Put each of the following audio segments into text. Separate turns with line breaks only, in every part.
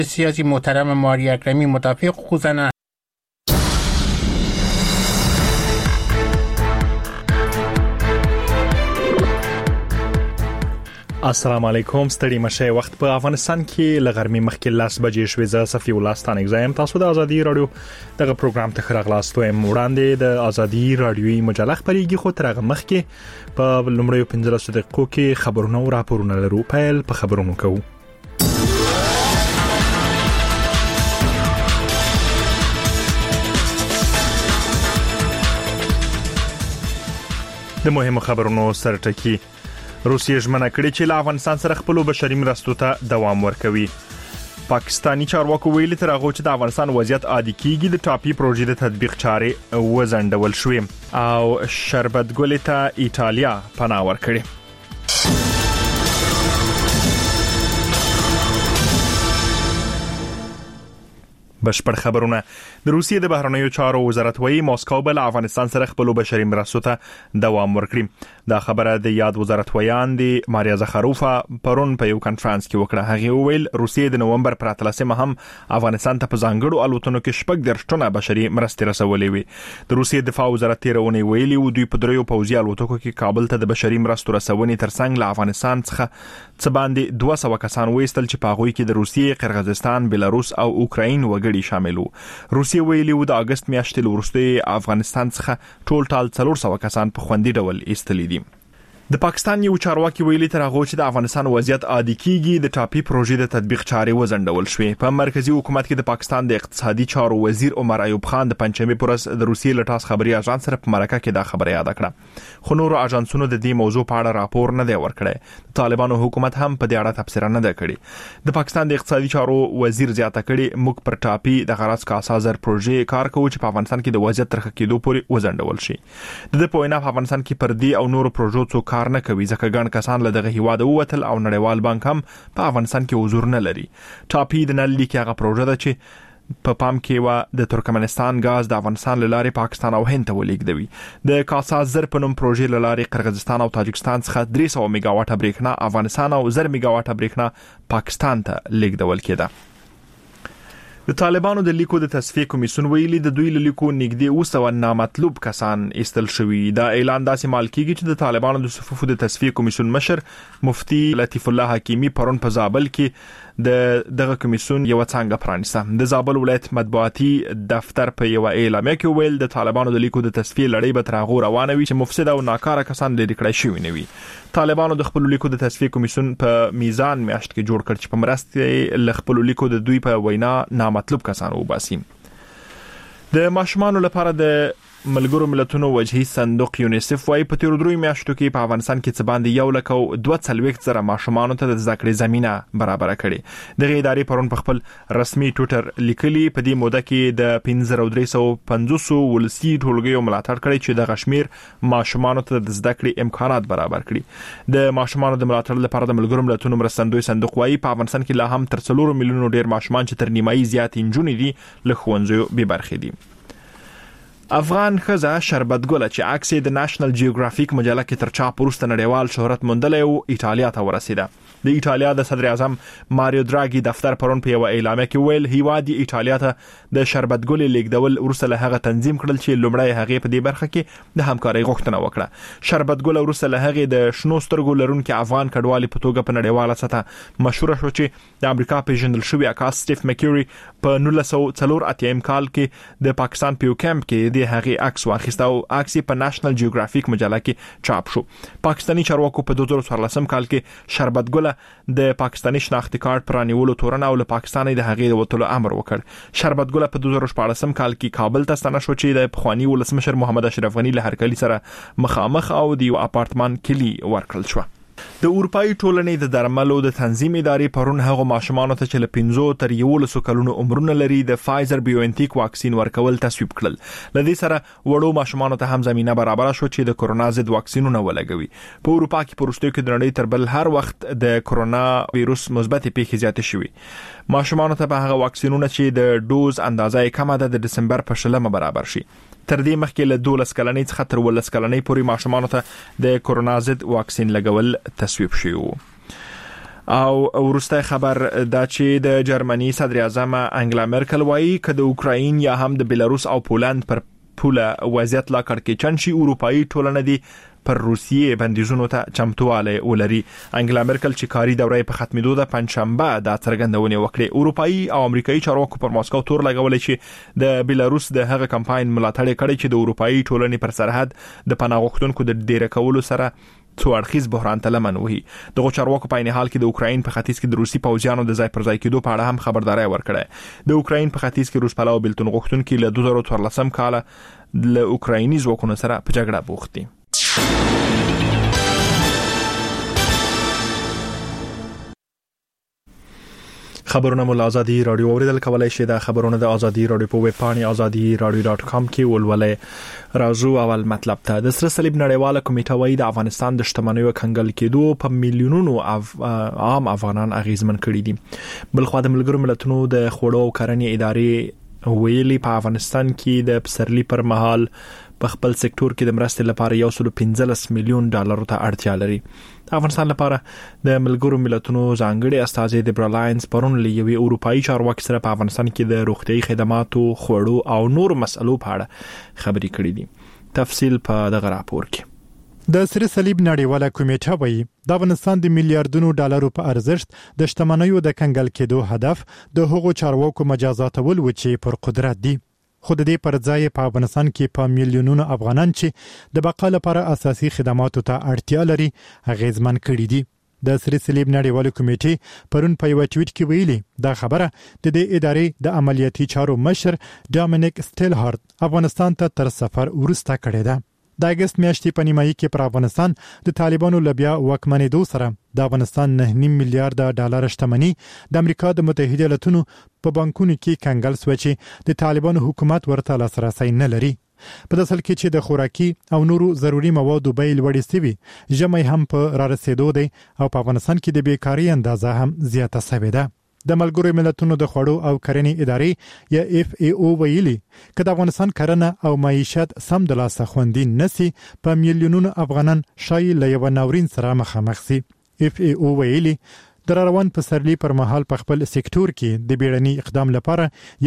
سیاسی محترم ماری اکرمی مدافع حقوق زنان.
السلام علیکم، ستړي مشه. وخت په افغانستان کې لغرمې مخکې 10 بجې شوې. زه صفي الله ستانک زایم. تاسو د ازادي رادیو دغه پروګرام ته خراغلاست وایم. وړاندې د ازادي رادیوي مجله خبريږي، خو تر هغه مخکې په لومړیو 15 دقیقو کې خبرونه او راپورونه لرو. پیل په خبرونو کوو. د مهمو خبرونو سرټکی. روسیه ژمنه کړې چې له افغانستان سره خپل بشري مرستو ته دوام ورکوي. پاکستانی چارواکو ویلي تر هغه چې د افغانستان وضعیت عادي کیږي د ټاپي پروژې د تطبیق چارې وزندول شوې او شربت ګل ته ایتالیا پناه ورکړي. بشپړ خبرونه. د روسیې د بهرنیو چارو وزارت وايي ماسکو بل افغانستان سره خپل بشري مرستو ته دوام ورکړي. دا خبره د یاد وزارت ویان دی ماریا زخاروفا پرون په یو کانفرنس کې وکړه. هغه وویل روسیې د نومبر پر 13 هم افغانستان ته په ځانګړو الوتنو کې شپږ درشتونه بشري مرستې رسولې وي. د روسیې دفاع وزارت تیرونه ویلي و دوی په دریو پوځي الوتکو کې کابل ته د بشري مرستو رسونې ترڅنګ له افغانستان څخه څه باندې 200 کسان وېستل چې په هغوی کې د روسیې، قرغیزستان، بلاروس او اوکراین وګړي شامل وو. روسیې ویلي و د اگست میاشتې وروسته افغانستان څخه ټول ټال 400 کسان په خوندي ډول ایستلي دي. د پاکستان یو چارواکي ویلي تر هغه چې د افغانستان وضعیت عادي کیږي د ټاپي پروژې د تطبیق چارې وزندول شوې. په مرکزی حکومت کې د پاکستان د اقتصادي چارو وزیر عمر ایوب خان د پنځمې پرز د روسیې له ټاس خبري اژانس سره په مرکه کې دا خبره یاد کړه، خو نورو اژانسونو د دې موضوع په اړه راپور نه دی ورکړی. طالبانو حکومت هم په دې اړه تبصره نه ده کړې. د پاکستان د اقتصادي چارو وزیر زیاته کړي موږ پر ټاپي د غرض کاسازر پروژې کار کوو چې په افغانستان کې د وضعیت تر کېدو پورې وزندول شي. د دې په وینا په افغانستان کې پر دې او نورو پروژو څو کار نه کوي ځکه کسان له دغه هیواد ووتل او نړیوال بانک هم په افغانستان کې حضور نه لري. ټاپي د نل لیک هغه پروژه ده چې په پام کې و د ترکمنستان غاز د افغانستان لارې پاکستان او هند ته ولیږدوي. د کاسازر په نوم پروژې لارې قرغیزستان او تاجکستان څخه 300 میگاواټه بریښنا افغانستان او 1000 میگاواټه بریښنا پاکستان ته لیږدول کېده. د طالبانو د لیکو د تصفیه کمیسیون ویلي د دوی له لیکو نږدې 200 نامطلوب کسان ایستل شوي. دا اعلان داسې مال کیږي چې د طالبانو د صفوفو د تصفیه کمیسیون مشر مفتی لطیف الله حکیمی پرون په زابل کې دغه کمیسیون یو څنګه پرانیسته. د زابل ولایت مطبوعاتي دفتر په یو اعلامیه کې ویل د طالبانو د لیکو د تصفیه لړۍ به تر هغه روانه وي چې مفسد او ناکاره کسان لري کړی شوی نه وي. طالبانو د خپل لیکو د تصفیه کمیسیون په میزان میاشت کې جوړ کړ چې په مرسته ل خپل لیکو د دوی په وینا نامطلوب کسان وباسي. د ماشومان لپاره د ملګرو ملتونو وجهي صندوق یونیسف وايي په تیر دروي میاشتو کې په افغانستان کې څه باندې 1.2 ماشومان ته د زده کړې زمينه برابر کړي. دغه ادارې پرون په خپل رسمي ټوئیټر لیکلي په دې موده کې د 5350 ولسی ټولګیو ملاتړ کړي چې د غشمیر ماشومان ته د زده کړې امکانات برابر کړي. د ماشومان د ملاتړ لپاره د ملګرو ملتونو مرستندوی صندوق وايي په افغانستان کې لا هم تر 4 میلیونو ډیر ماشومان چې تر نیمایي زیات انجونې دي له ښوونځیو بې برخې دي. افغان ښځه شربت ګل چې عکس د نېشنل جیوګرافیک مجله کې تر چاپ وروسته نړیوال شهرت موندلی او ایتالیا ته ورسیده. د ایتالیا د صدر اعظم ماریو دراګي دفتر پرون په یو اعلامیه کې ویل هیواد ایتالیا ته د شربت ګل لیږدول وروسته له هغه تنظیم کړل چې لومړی هغه په دې برخه کې د همکارۍ غوښتنه وکړه. شربت ګل وروسته له هغه د شنو سترګو لرونکي افغان کډوالي په توګه په نړیواله سطح مشهور شو چې د امریکا پیژندل شوی عکاس سټیف مکیوري په 1984 کال کې د پاکستان په کیمپ کې د هغه عکس واخیسته او عکس په نېشنل جیوګرافیک مجله کې چاپ شو. پاکستانی چارواکو په 2014 کال کې شربت ګل د پاکستانی شناختی کارت پرانیولو تورن او له پاکستان د هغې د وټلو امر وکړ. شربت ګل په 2014 کال کې کابل ته ستنه شو چې د پخوانی ولسمشر محمد اشرف غنی له هرکلی سره مخامخ او د یو اپارتمان کلی ورکړل شو. د اروپאי ټولنې د درملو د تنظیم ادارې پرون هغه ماشومان ته چې له 15 تر 11 کلونو عمرونه لري د فایزر بایوانټیک واکسین ورکول تصویب کړل. لدې سره وړو ماشومان ته هم زمينه برابر شو چې د کرونا ضد واکسینونه ولګوي. په اروپا کې پروستو کې د نړۍ تر بل هر وخت د کرونا وایروس مثبت پیښې زیاتې شوې. ماشومان ته به هغه واکسینونه چې د دوز اندازه کمه ده د دسمبر په 16 برابر شي. تر دې مخکې له 12 کلنۍ څخه تر 13 کلنۍ پورې ماشومان ته د کرونا ضد واکسین لګول تصویب شوی. او ورسته خبر دا چې د جرمني صدر اعظم انګلا مرکل وایي چې د اوکراین یا هم د بلاروس او پولند پر پوله وضعیت لا کړکېچن شي اروپאי ټولنه دي پر روسیې بندیزونو ته چمتواله ولري. انګلا مرکل چې کاری دوره په ختمېدو د پنځشنبه د څرګندونې وکړې. اروپאי او امریکایي چارواکو پر ماسکو تور لګولې چې د بلاروس د هغه کمپاین ملاتړ کړي چې د اروپאי ټولنې پر سرحد د پناه غوښتونکو د ډیر کولو سره څو اړخیز بحران ته لمن وهي. دغه چارواکو په عین حال کې د اوکراین په ختیځ کې د روسي پوځیانو د ځای پر ځای کېدو په اړه هم خبرداري ورکړه. د اوکراین په ختیځ کې روس پلاو بلتون غوښتونکو له 2014 کال له اوکرایني ځواکونو سره په جګړه بوخت دي. خبرونه مو آزادی رادیو اوریدل کولای شئ. د خبرونه د آزادی رادیو په ویب پاڼه azadi-radio.com کې ولولئ. راځو اول مطلب ته. د سره صلیب نړیواله کمیټه وايي د افغانستان د شتمنیو کنګل کېدو په میلیونونو عام افغانان اغیزمن کړي دي. بلخو د ملګرو ملتونو د خوړو او کرنې ادارې ویلي په افغانستان کې د پسرلي پر مهال په خپل سکتور کې د مرستې لپاره 115 میلیون ډالر ته اړتیا لري. افغانستان لپاره د ملګرو ملتونو ځانګړي استازي د برالاینز پرون لیوي اروپאי چارواکي سره په افغانستان کې د روغتيایي خدماتو خوړو او نور مسلو په اړه خبري کړې دي. تفصيل په دغه راپور کې.
د سره صلیب نړیواله کمیټه وایي د افغانستان د میلیارډونو ډالرو په ارزښت د شتمنیو د کنګل کېدو هدف د هغو چارواکو مجازاتول و چې پر قدرت دي. خو د دې پر ځای په افغانستان کې په میلیونونو افغانان چې د بقا لپاره اساسي خدماتو ته اړتیا لري اغیزمن کړي دي. د سره صلیب نړیواله کمیټې پرون په یو ټویټ کې ویلي دا خبره د دې ادارې د عملیاتي چارو مشر ډامینیک سټیلهارت افغانستان ته تر سفر ورسته کړی ده. د اگست میاشتې په نیمایي کې پر افغانستان د طالبانو لبیا وکمنېدو سره د افغانستان 9.5 میلیارډ ډالر شتمنۍ د امریکا د متحده ایالاتونو په بانکونو کې کنګل شو چې د طالبانو حکومت ورته لاسرسي نه لري. په داسل کې چې د خوراکي او نورو ضروري موادو بیې لوړې سوي ژمی هم په را رسیدو دی او په افغانستان کې د بیکاری اندازه هم زیاته شوې ده. د ملګرو ملتونو د خوړو او کرنې ادارې یا FAO ویلي چې د افغانستان کرنه او معیشت سم د لاسه خوندي نسی په میلیونونو افغانان شای له یو ناورین سره مخامخ سي. FAO ویلي د روان پسرلي پر مهال په خپل سکتور کې د بیړني اقدام لپاره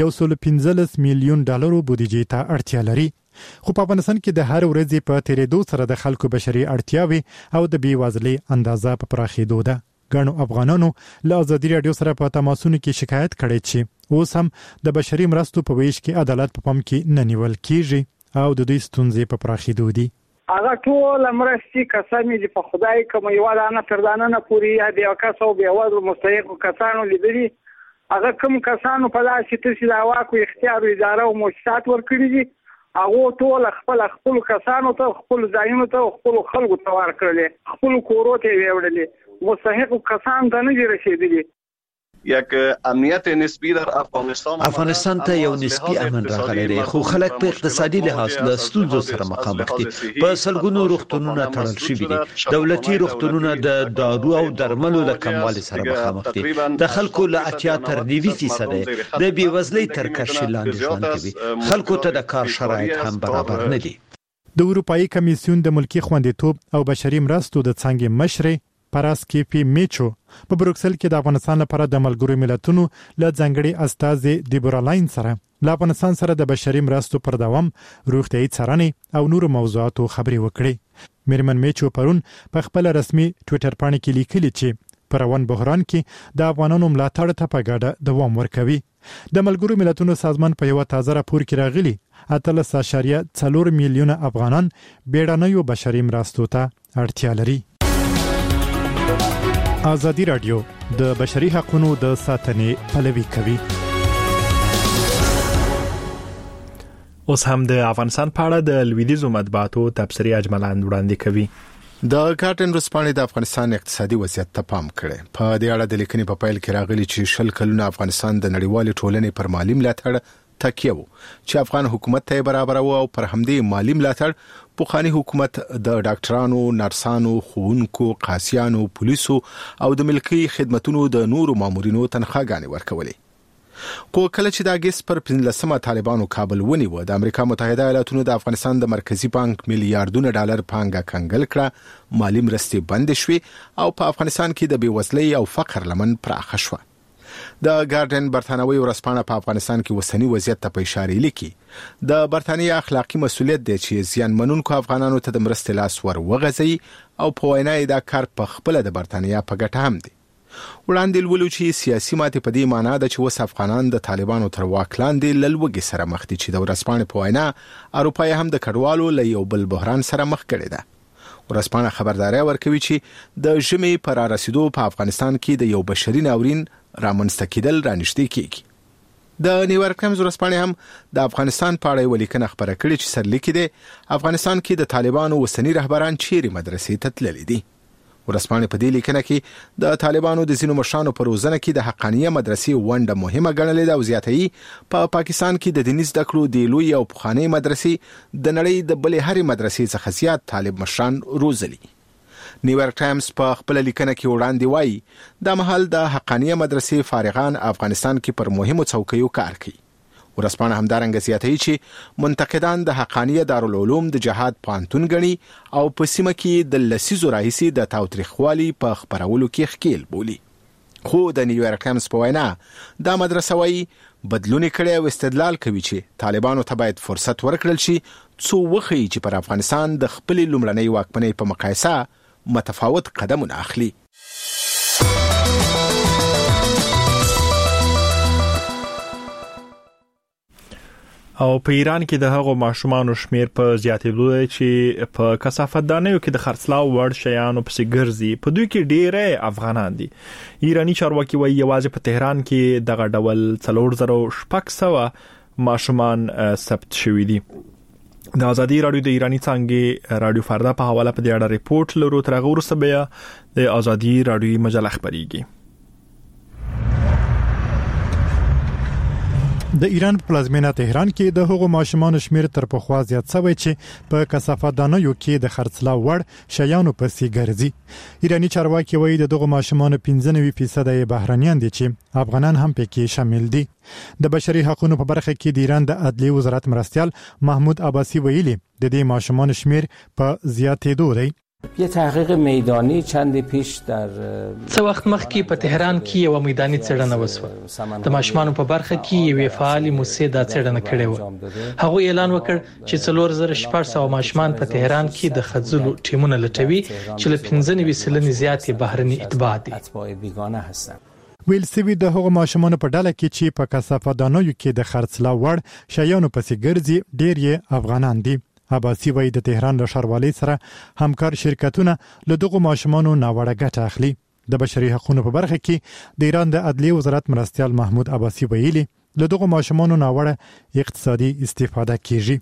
115 میلیون ډالر بودیجې ته اړتیا لري. خو په افغانستان کې د هر ورځې په تیرېدو سره د خلکو بشري اړتیاوي او د بیوزلۍ اندازه په پراخېدو ده. ګڼو افغانانو له آزادي رادیو سره په تماسونو کې شکایت کړي چې اوس هم د بشري مرستو په ویش کې عدالت په پام کې نه نیول کیږي او د دوی ستونزې په پراخېدو دي.
هغه ټول مرستې کسانې چې په خدای کوم یو دانه تر دانه نه پوری یا د کسو به وضو مستحق کسانو لیدلي هغه کوم کسانو په لاس کې چې د واکو اختیار اداره او مؤسسات ورکړي دي هغه ټول خپل کسانو ته خپل ځایونو ته خپل خلکو ته ورکړل خپل کورو ته ویوړل مستحق کسان ته نه رسیدلي.
یک امنیت نسبی در
افغانستان ته یو نسبی امن راغلی دی خو خلک په اقتصادي لحاظ له ستونزو سره مخامخ دي. په سلګونو روغتونونه تړل شوي دي. دولتي روغتونونه د دارو او درملو له کموالي سره مخامخ دي. د خلکو له 80 تر 90% د بیوزلۍ تر کرښې لاندې ژوند کوي. خلکو ته د کار شرایط هم برابر نه دي.
د اروپאי کمیسیون د ملکی خوندیتوب او بشري مرستو د څنګه مشر پراسکیپی میچو په بروکسل کې د افغانستان لپاره د ملګرو ملتونو له ځانګړي استازي د برالاین سره له افغانستان سره د بشري مرستو پر دوام روغتيایي څارنې او نورو موضوعاتو خبري وکړي. میرمن میچو پرون په خپل رسمي ټوئیټر باندې کې لیکلي چې په روان بحران کې د افغانانو ملاتړ ته په ګډه دوام ورکوي. د ملګرو ملتونو سازمان په یو تازه راپور کې راغلي 13.4 میلیونه افغانان بیړنیو بشري مرستو ته اړتیا لري. آزادی رادیو د بشري حقوقو د ساتنې پلوي کوي.
اوس هم د افغانستان په اړه د لویدیزو مطبوعاتو تبصرې اجملاً وړاندې کوي.
د ګارډن رسپانې د افغانستان اقتصادي وضعیت ته پام کړي. په دې اړه د لیکنې په پیل کې راغلي چې شل کلونه افغانستان د نړیوال ټولنې پر مالی ملاتړ تکیه وو چې افغان حکومت ته برابر وو او پر همدې مالی ملاتړ پوخانی حکومت د ډاکټرانو، نرسانو، ښوونکو، قاصیانو، پولیسو او د ملکی خدماتونو د نورو مامورینو تنخواګانې ورکولې. خو کله چې د اگست پر 15 طالبانو کابل ونیو د امریکا متحده ایالاتونو د افغانستان د مرکزی بانک میلیارډونه ډالر پانګه کنګل کړه، مالی مرستې بند شوې او په افغانستان کې د بیوزلۍ او فقر لمن پراخه شوه. د ګارډن برتانوي ورځپاڼه په افغانستان کې وسنی وضعیت ته په اشاره لیکي د برتانیا اخلاقی مسؤلیت دی چې زیان منونکو افغانانو ته د مرستې لاس ور وغځي او په وینا دا کار په خپل د برتانیا په ګټه هم دی. وړاندې ولولو چې سیاسي ماتې په دې معنی ده چې وس افغانان د طالبانو تر واک لاندې لږوږي سره مخ دي چې د ورځپاڼې په وینا اروپا هم د کډوالو له یو بل بحران سره مخ کړي ده. ورځپاڼه خبرداري ورکوي چې د ژمي پر رسیدو په افغانستان کې د یو بشري ناورین رامنځته کېدل رانږدې کیږي. د نیویارک ټایمز ورځپاڼه هم د افغانستان په اړه ولیکنه خبره کړې چې سرلیکي دی افغانستان کې د طالبانو وسنی رهبران چیرې مدرسې ته تللي دي. ورځپاڼه په دې لیکنه کې د طالبانو د ځینو مشرانو پر روزنه کې د حقانیه مدرسې ونډه مهمه ګڼلې ده او زیاتوي په پاکستان کې د دیني زده کړو د لوی او پخوانی مدرسې د نړۍ د بلې هرې مدرسې څخه زیات طالب مشران روزلي. نیویارک ټایمز په خپل لیکنه کې وړاندې وایي د مهال د حقانیه مدرسې فارغان افغانستان کې پر مهمو څوکیو کار کوي. ورځپاڼه همدارنګه زیاتوي چې منتقدان د حقانیه دارالعلوم د جهاد پانتون غني او په سیمه کې د لسیزو راهیسي د تاوتریخوالي په خبرولو کې ښکیل بولي. خو د نیویارک ټایمز په وینا دا مدرسه وایي بدلون کړي او استدلال کوي چې طالبانو ته باید فرصت ورکړل شي څو وخی چې پر افغانستان د خپل لومړنۍ واکمنۍ په مقایسه متفاوت قدمونه اخلي.
او په ایران کې د هغو ماشومانو شمیر په زیاتېدو دی چې په کثافتدانیو کې د خرڅلاو وړ شیانو پسې ګرځي. په دوی کې ډېر افغانان دي. ایرانی چارواکي وایي یوازې په تهران کې دغه ډول 4600 ماشومان ثبت شوي دي. د ازادي رادیو د ایرانی څنګه رادیو فردا په حواله په دې اړه ریپورت لرو. تر هغه وروسته بیا د ازادي رادیو مجله خبريږي.
د ایران پلازمینه تهران کې د هغو ماشومان شمیر تر پخوا زیات شوی چې په کثافتدانیو کې د خرڅلاو وړ شیانو پسې ګرځي. ایرانی چارواکي وایي دغه ماشومان 95% بهرانيان دي چې افغانان هم پکې شامل دي. د بشري حقوقو په برخه کې د ایران د عدلیه وزارت مرستيال محمود عباسی ویلي د دې ماشومان شمیر په زیاتېدو دی.
یه تحقیق میدانی چند پیش در
څه وخت مخکې په تهران کې یو میداني څېړنه وسوه. د ماشومانو په برخه کې یو فعال موسسه دا څېړنه کړې و. هغه اعلان وکړ چې 4400 ماشومان په تهران کې د خځلو ټیمونه لټوي چې له 95% زیات بهرني اتباع دي.
ویل سوي د هغو ماشومان په ډله کې چې په کثافتدانیو کې د خرڅلاو وړ شیانو پسې ګرځي ډېر یې افغانان دي. عباسی وایي د تهران له ښاروالۍ سره همکار شرکتونه له دغو ماشومانو ناوړه ګټه اخلي. د بشري حقوقو په برخه کې د ایران د عدلیه وزارت مرستيال محمود عباسی ویلي له دغو ماشومانو ناوړه اقتصادي استفاده کیږي.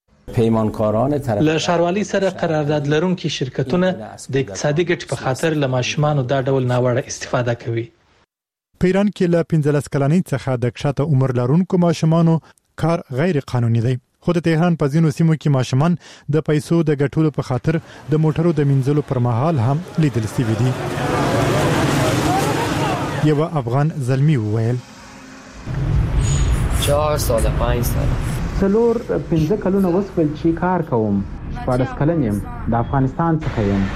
له ښاروالۍ سره قرارداد لرونکي شرکتونه د اقتصادي ګټې په خاطر له ماشومانو دا ډول ناوړه استفاده کوي.
په ایران کې له 15 کلنۍ څخه د کښته عمر لرونکو ماشومانو کار غیر قانوني دی. خو د تهران په ځینو سیمو کې ماشومان د پیسو د ګټلو په خاطر د موټرو د منځلو پر مهال هم لیدل شوي دي. یو افغان زلمی وویل
4 سال 5 سال
څلور 15 کلونه وسول چې کار کوم. 14 کلن یم، د افغانستان څخه یم.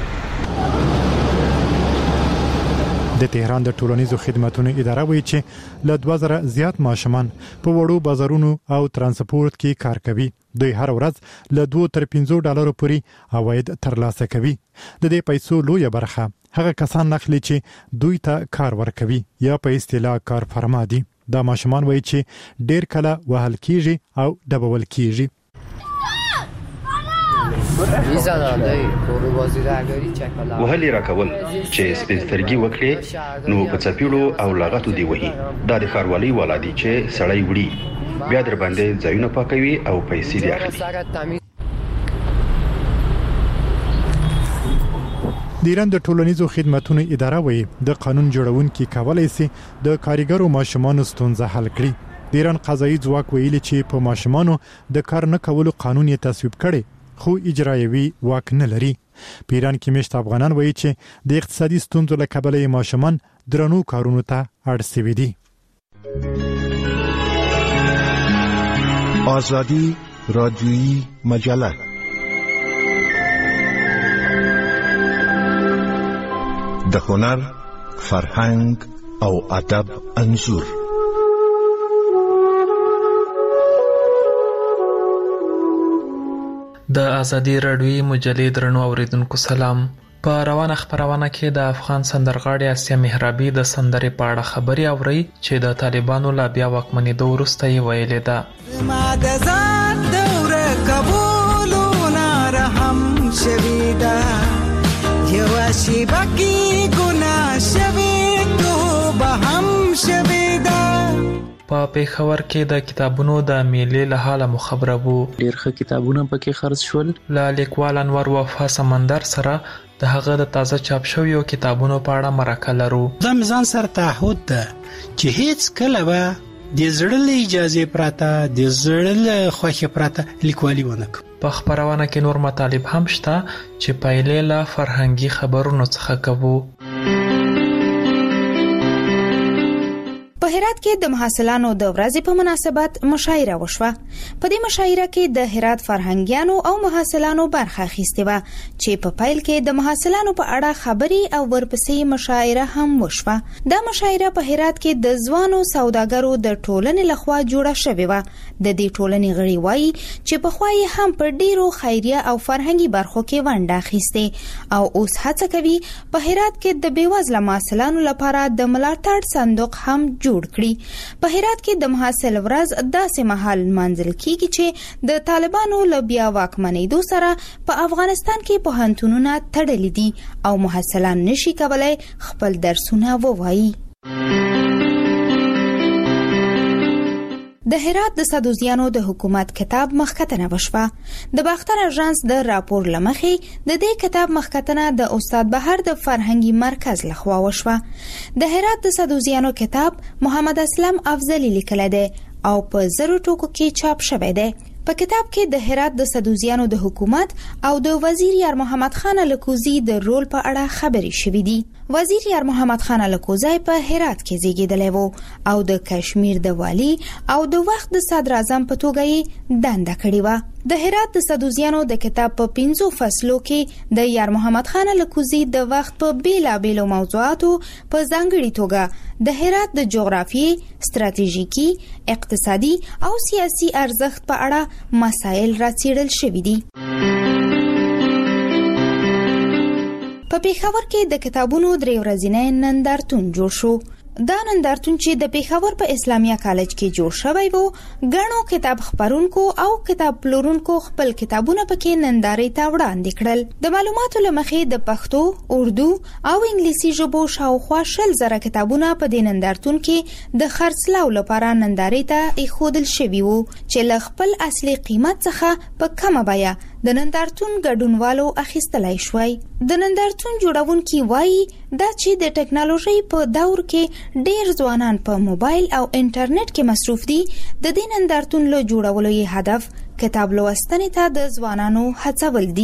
د تهران د ټولنیزو خدماتو اداره وایي چې له 2000 زیات ماشومان په وړو بازارونو او ترانسپورت کې کار کوي. دوی هر ورځ له 2 تر 15 ډالر پورې عواید ترلاسه کوي. د دې پیسو لویه برخه هغه کسان اخلي چې دوی ته کار ورکوي یا په اصطلاح کارفرما دي. دا ماشومان وایي چې ډیر کله وهل کیږي او ډبول کیږي.
وهلي راکول چې سپینسترګي وکړي نو په چپیړو او لاغتو دی وهي. دا د ښاروالۍ ولادي چې سړی وړي بیا در باندې ځایونه پاکوي او پیسې دی اخلي.
د ایران د ټولنیزو خدماتو اداره وایي د قانون جوړونکي کولای شي د کارګرو ماشومانو ستونزه حل کړي. د ایران قضایي ځواک ویلي چې په ماشومانو د کار نه کولو قانون یې تصویب کړي خو اجرایوي واک نه لري. په ایران کې مشت افغانان وایي چې د اقتصادي ستونزو له کبله ماشومان درنو کارونو ته اړ شوي دي.
آزادی رادیویی مجله. د هنر، فرهنګ او ادب انځور.
د آزادی رادیویی مجلې درنو اوریدونکو سلام. په روانه خبرونه کې د افغان سندرغاړي آسیا مهرابي د سندرې په اړه خبري اوري چې د طالبانو لا بیا واکمنېدو وروسته یې ویلې ده.
ما د ځان دوره قبولونه رحم شویدا یو شی باقی ګناه شوی توبه هم شویدا.
په پیښور کې د کتابونو د میلې له حاله مخبره وو.
ډېر ښه کتابونه پکې خرڅ شول.
له لیکوال انور وفا سمندر سره د هغه د تازه چاپ شویو کتابونو په اړه مرکه لرو.
زم ځان سره تعهد ده چې هیڅ کله به د زړه له اجازه پراته د زړه له خوښه پراته لیکوالي ونه کوم.
په خبرونه کې نور مطالب هم شته چې پایلې له فرهنګي خبرونو څخه کوو.
په هرات کې د محصلانو د ورځې په مناسبت مشاعره وشوه. په دې مشاعره کې د هرات فرهنګیانو او محصلانو برخه اخیستې و چې په پیل کې د محصلانو په اړه خبري او ورپسې مشاعره هم وشوه. دا مشاعره په هرات کې د ځوانو سوداګرو د ټولنې لخوا جوړه شوې و. د دې ټولنې غړي وایي چې په خوای هم په ډیرو خیریه او فرهنګي برخو کې ونډه اخیسته او اوس هڅه کوي په هرات کې د بیوزله محصلانو لپاره د ملاتړ صندوق هم جوړ کړي. په هرات کې د محصل ورځ داسې مهال منځل کیږي چې د طالبانو له بیا واکمنېدو سره په افغانستان کې پوهنتونونه تړلي دي او محصلان نشي کولای خپل درسونه ووایي. د هرات د سدوزیانو د حکومت کتاب مخکتنه وشوه. د باختر اژانس د راپور لمخې د دې کتاب مخکتنه د استاد بهر د فرهنګي مرکز لخوا وشوه. د هرات د سدوزیانو کتاب محمد اسلم افضلی لیکل دی او په 0 ټکو کې چاپ شوی دی. په کتاب کې د هرات د سدوزیانو د حکومت او د وزیر یار محمد خان الکوزی د رول په اړه خبرې شوې دي. وزیر یار محمد خان الکوزی په هرات کې زیږیدلی و او د کشمیر د والی او د وخت د صدر اعظم په توګه یې دنده کړې و. د هرات د سدوزیانو د کتاب په 5 فصلو کې د یار محمد خان الکوزی د وخت په بیلابیلو موضوعاتو په ځانګړي توګه د هرات د جغرافیې، ستراتیژیکي، اقتصادي او سیاسي ارزښت په اړه مسایل راڅېړل شوي دي. په پیښور کې د کتابونو 3 ورځې نندارتون جوړ شو. دا نندارتون چې د پیښور په اسلامیه کالج کې جوړ شوی وو، غنو کتاب خبرونکو او کتاب پلورونکو خپل کتابونه پکې نندارې ته وړاندې کړل. د معلوماتو لمخې د پښتو، اردو او انګلیسي ژبو شاوخوا 100,000 کتابونه په دې نندارتون کې د خرڅلاو لپاره نندارې ته ایښودل شوي وو چې له خپل اصلي قیمت څخه په کمه بیه د نندارتون ګډونوالو اخیستلای شوی. د نندارتون جوړونکي وایي دا چې د ټکنالوژي په دور کې ډېر ځوانان په موبایل او انټرنیټ کې مصروف دي. د دې نندارتون له جوړولو یې هدف کتاب لوستنې ته د ځوانانو هڅول دي.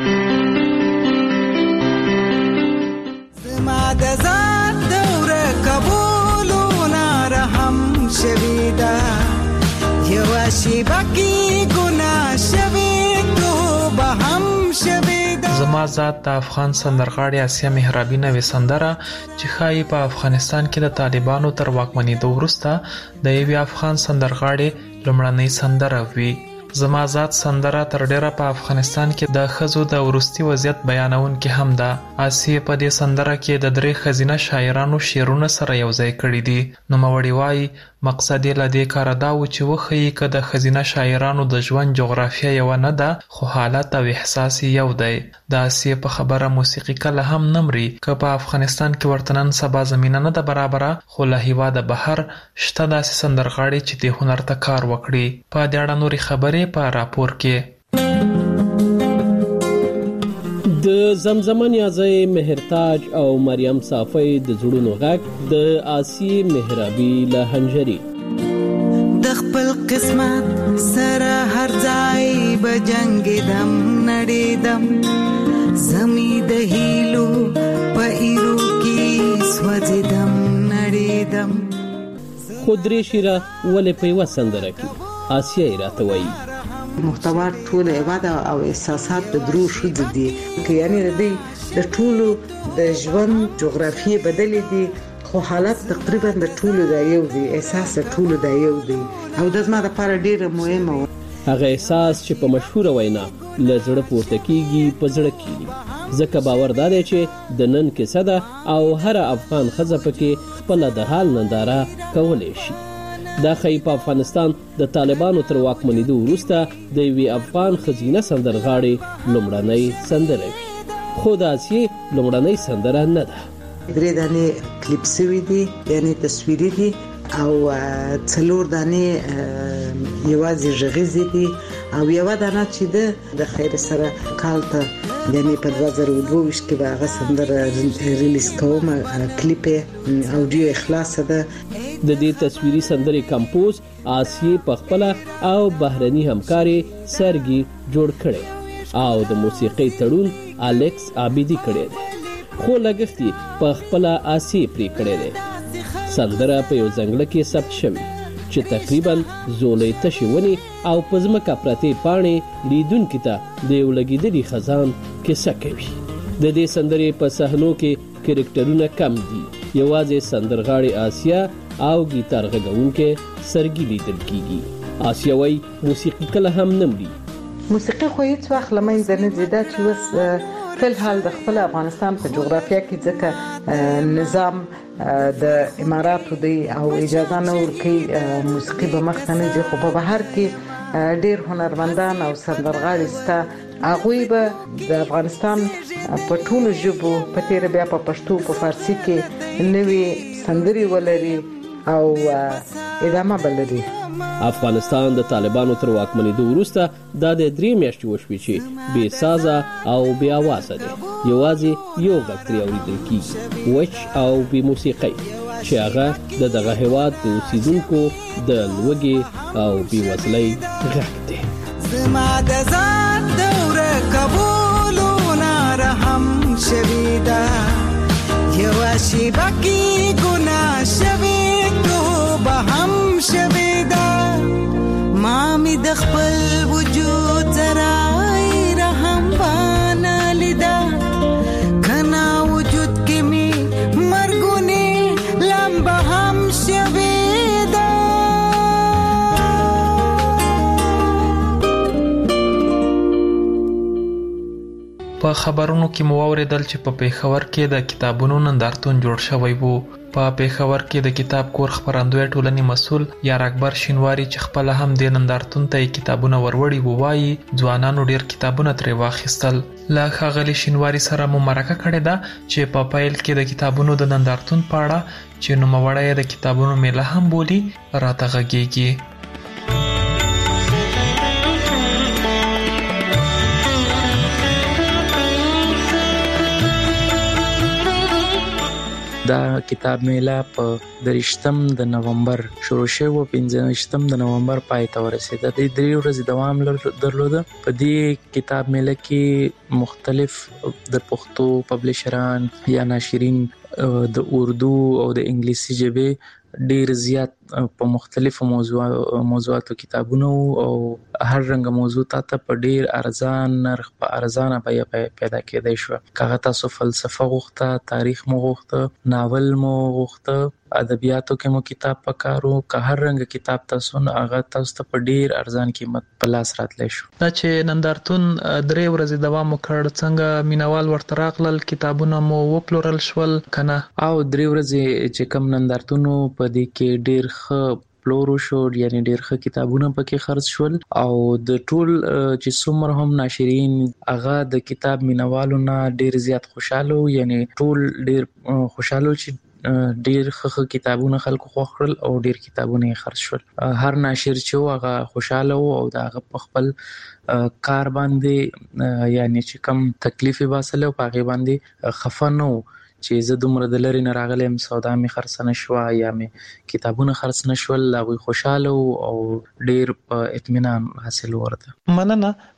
زما د ځان دوره قبولونه رحم شویدا یو شی باقی ګناه شوی توبه هم شویدا.
زما ذات د افغان سندرغاړي آسیا مهرابي نوې سندره چې ښایي په افغانستان کې د طالبانو تر واکمنېدو وروسته د یوې افغان سندرغاړي لومړنۍ سندره وي. زما ذات سندره تر ډیره په افغانستان کې د ښځو د وروستي وضعیت بیانونکې هم ده. آسیا په دې سندره کې د 3 ښځینه شاعرانو شعرونه سره یوځای کړي دي. نوموړي وایي مقصد یې له دې کاره دا و چې وښیي که د ښځینه شاعرانو د ژوند جغرافیه یوه نه ده خو حالت او احساس یو دی. د آسیا په خبره موسیقي کله هم نه مري. که په افغانستان کې ورته نن سبا زمینه نه ده برابره خو له هېواده بهر شته داسې سندرغاړي چې دې هنر ته کار وکړي. په دې اړه نورې خبرې په راپور کې.
د زمزمه نیازی مهرتاج او مریم صافی د زړونو غږ د آسیې مهرابي له هنجري.
د خپل قسمت سره هر ځای به جنګېدم نړېدم زمي د هیلو په ایرو کې سوځېدم نړېدم.
خو درې شیره ولې په یوه سندره کې آسیه راته وایي.
محتوا ټول عبادت او احساسات د درو شود دي که یعنی د ټولو د ژوند جغرافیه بدلې دي خو حالت تقریبا د ټولو د یو دي احساس د ټولو د یو دي او د زما لپاره ډیره مهمه و.
هغه احساس چې په مشهوره وینا له زړه پورته کیږي په زړه کیږي ځکه باور دا دی چې د نن کیسه ده او هر افغان ښځه پکې خپل د حال ننداره کولی شي. دا ښایي په افغانستان د طالبانو تر واکمنېدو وروسته د یوې افغان ښځینه سندرغاړې لومړنۍ سندره وي، خو د آسیې لومړنۍ سندره نه ده.
3 دانې کلیپ سوي دي یعنی تصویري دي او 4 دانې یوازې غږیزې دي او یو دانه چې د خیر سره کال ته یعنی په 2022 کې به هغه سندره ریلیز کوم کلیپ اودیو اخلاص ده.
د دې تصویري سندرې کمپوز آسیې په خپل او بهرني همکاري سرګي جوړ کړي او د موسیقي تړون الکس عابدي کړي دي، خو لګښتي په خپل آسیې پرې کړي دي. سندره په یو ځنګل کې ثبت شوی چې تقریبا زولې تشې ونې او په ځمکه پرتې پاڼې لیدونکي ته د یو لګېدلي خزان کیسه کوي. د دې سندرې په صحنو کې کرکټرونه کم دي، یوازې سندرغاړې آسیا او ګیتار غږونکې سرګي لیدل کیږي. آسیا وایي موسیقي کله هم نه مري.
موسیقي خو هیڅ وخت له منځه نه ځي، دا چې اوس فلحال د خپل افغانستان په جغرافیه کې ځکه نظام د اماراتو دی او اجازه نه ورکوي موسیقي به مخته نه ځي، خو په بهر کې ډیر هنرمندان او سندرغاړي شته. هغوی به د افغانستان په ټولو ژبو په تیر بیا په پښتو په فارسي کې نوې سندرې ولري او ادامه بلري.
افغانستان د طالبانو تر واکمنېدو وروسته دا د 3 میاشتې وشوې چې بې سازه او بې اوازه دی، یوازې یو غږ ترې اورېدل کېږي، وچ او بې موسیقۍ، چې هغه د دغه هېواد د اوسېدونکو د لوږې او بېوزلۍ غږ دی.
زما د ځان دوره قبولونه رحم شوي ده، یوه شیبه کې ګناه شوې توبه هم شوې ده، ما مې د خپل وجود ذرای رحم بانه لیده، کنا وجود کې مې مرګونې لمبه هم شوې ده.
په خبرونو کې مو اوریدل چې په پیښور کې د کتابونو نندارتون جوړ شوی وو. په پیښور کې د کتاب کور خبرندوی ټولنې مسؤل یار اکبر شینواری چې خپل هم د نندارتون ته کتابونه وروړي وایي ځوانانو ډیر کتابونه ترې واخیستل. له ښاغلي شینواری سره مو مرکه کړې ده چې په پیل کې د کتابونو د نندارتون په اړه چې نوموړی د کتابونو میله هم بولي راته غږیږي.
دا کتاب میله په 23 د نومبر شروع شوه، 15 د نومبر پای ته ورسېده. د 3 ورځې دوام درلوده. په دې کتاب میله کې مختلف د پښتو پبلشران یا ناشرین د اردو او د انګلیسي ژبې ډیر زیات په مختلفو موضوعاتو کتابونه او هر رنګ موضوع ته په ډیر ارزان نرخ په ارزانه بیه پیدا کېدای شو. کاغه تاسو فلسفه غوښته، تاریخ مو غوښته، ناول مو غوښته، ادبیاتو کې مو کتاب پکارو، که هر رنګ کتاب تاسو نه هغه تاسو ته په ډیر ارزان قیمت په لاس راتلی شو.
دا چې نندارتون 3 ورځې دوام وکړ، څنګه مینوال ورته راغلل، کتابونه مو وپلورل شول کنه؟
او 3 ورځې چې کم نندارتونو په دې کې ډیر ښه پلورو شو، یعنی ډیر ښه کتابونه پکې خرڅ شول او د ټول چې څومره هم ناشرین هغه د کتاب مینوالو نه ډیر زیات خوشاله، یعنی ټول ډیر خوشاله چې ډیر ښه کتابونه خلکو خوښ کړل او ډیر کتابونه یې خرڅ شول. هر ناشر چې هغه خوشاله او د هغه په خپل کار باندې یعنی چې کم تکلیف یې باسل او په هغه باندې خفه نه چې زه دومره د لرې نه راغلم، سودا مې خرڅ نه شوه یا مې کتابونه خرڅ نه شول. هغوی خوشاله او ډیر په اطمینان حاصل ورته.
مننه.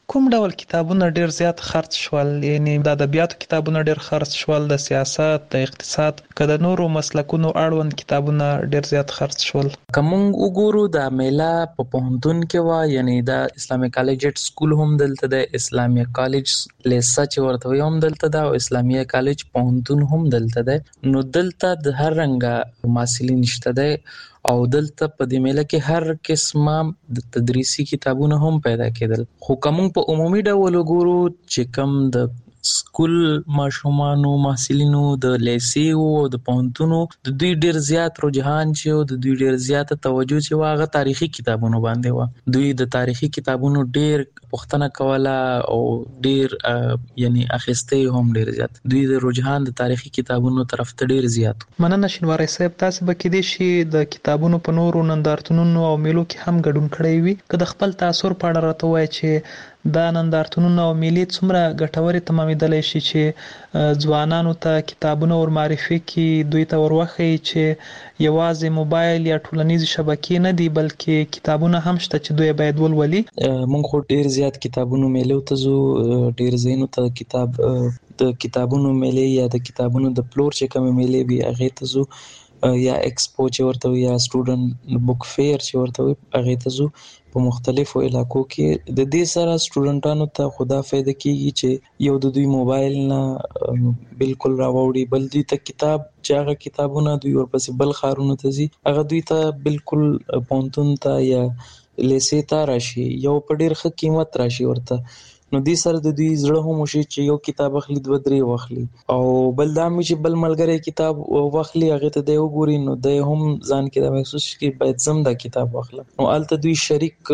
کوم ډول کتابونه ډیر زیات خرڅ شول؟ یعنی د ادبیاتو کتابونه ډیر خرڅ شول، د سیاست، د اقتصاد، کله نورو مسلکونو اړوند کتابونه ډیر زیات خرڅ شول؟
کوم وګورو د میلا په پوهنتون کې وا، یعنی د اسلامي کالج سکول هم دلته د اسلامي کالج لیسه چې ورته هم دلته ده او اسلامي کالج پوهنتون هم دلته ده. نو دلته د هر رنګه محصلین شته ده او دلته په دې میله کې هر قسمه د تدریسي کتابونه هم پیدا کېدل. خو کوم په عمومي ډول وګورو چې کوم د سکول ماشومانو محصلینو د لیسې او د پوهنتونو د دوی ډیر زیات رجحان چې د دوی ډیر زیات توجه چې واغه تاریخي کتابونو باندې و. دوی د تاریخي کتابونو ډیر پوښتنه کوله او ډیر یعنی اخیسته هم ډیر زیات. دوی د رجحان د تاریخي کتابونو طرف ته ډیر زیات.
مننه شینواری صاحب، تاسو به کې دي شي د کتابونو په نورو نندارتونونو او میلو کې هم ګډون کړی وي. که د خپل تاثر په اړه راته وایي چې دا نندارتونونه او میلې څومره ګټورې تمامېدلی شي چې ځوانانو ته کتابونه ور معرفي کړي، دوی ته ور وښیي چې یوازې موبایل یا ټولنیزې شبکې نه دي بلکې کتابونه هم شته چې دوی باید ولولي.
مونږ خو ډیر زیات کتابونو میلو ته ځو، ډیر ځایونو ته کتاب د کتابونو میلې یا د کتابونو د پلور چې کومې میلې وي هغې ته ځو، یا ایکسپو چې ورته وي یا سټوډنټ بک فیر چې ورته وي هغې ته ځو. په مختلفو علاقو کې د دې سره سټوډنټانو ته خدا فایده کیږي چې یو د دوی موبایل نه بالکل راوړي، بل دوی ته کتاب چې هغه کتابونه دوی ورپسې بل ښارونو ته ځي هغه دوی ته بالکل پوهنتون ته یا لیسې ته راشي، یو په ډیر ښه قیمت راشي ورته. نو دې سره د دوی زړه هم وشي چې یو کتاب اخلي 2-3 واخلي، او بل دا مې چې بل ملګری کتاب واخلي هغه ته دی وګوري نو دی هم ځان کې دا محسوس کې باید زم دا کتاب واخلم. نو الته دوی شریک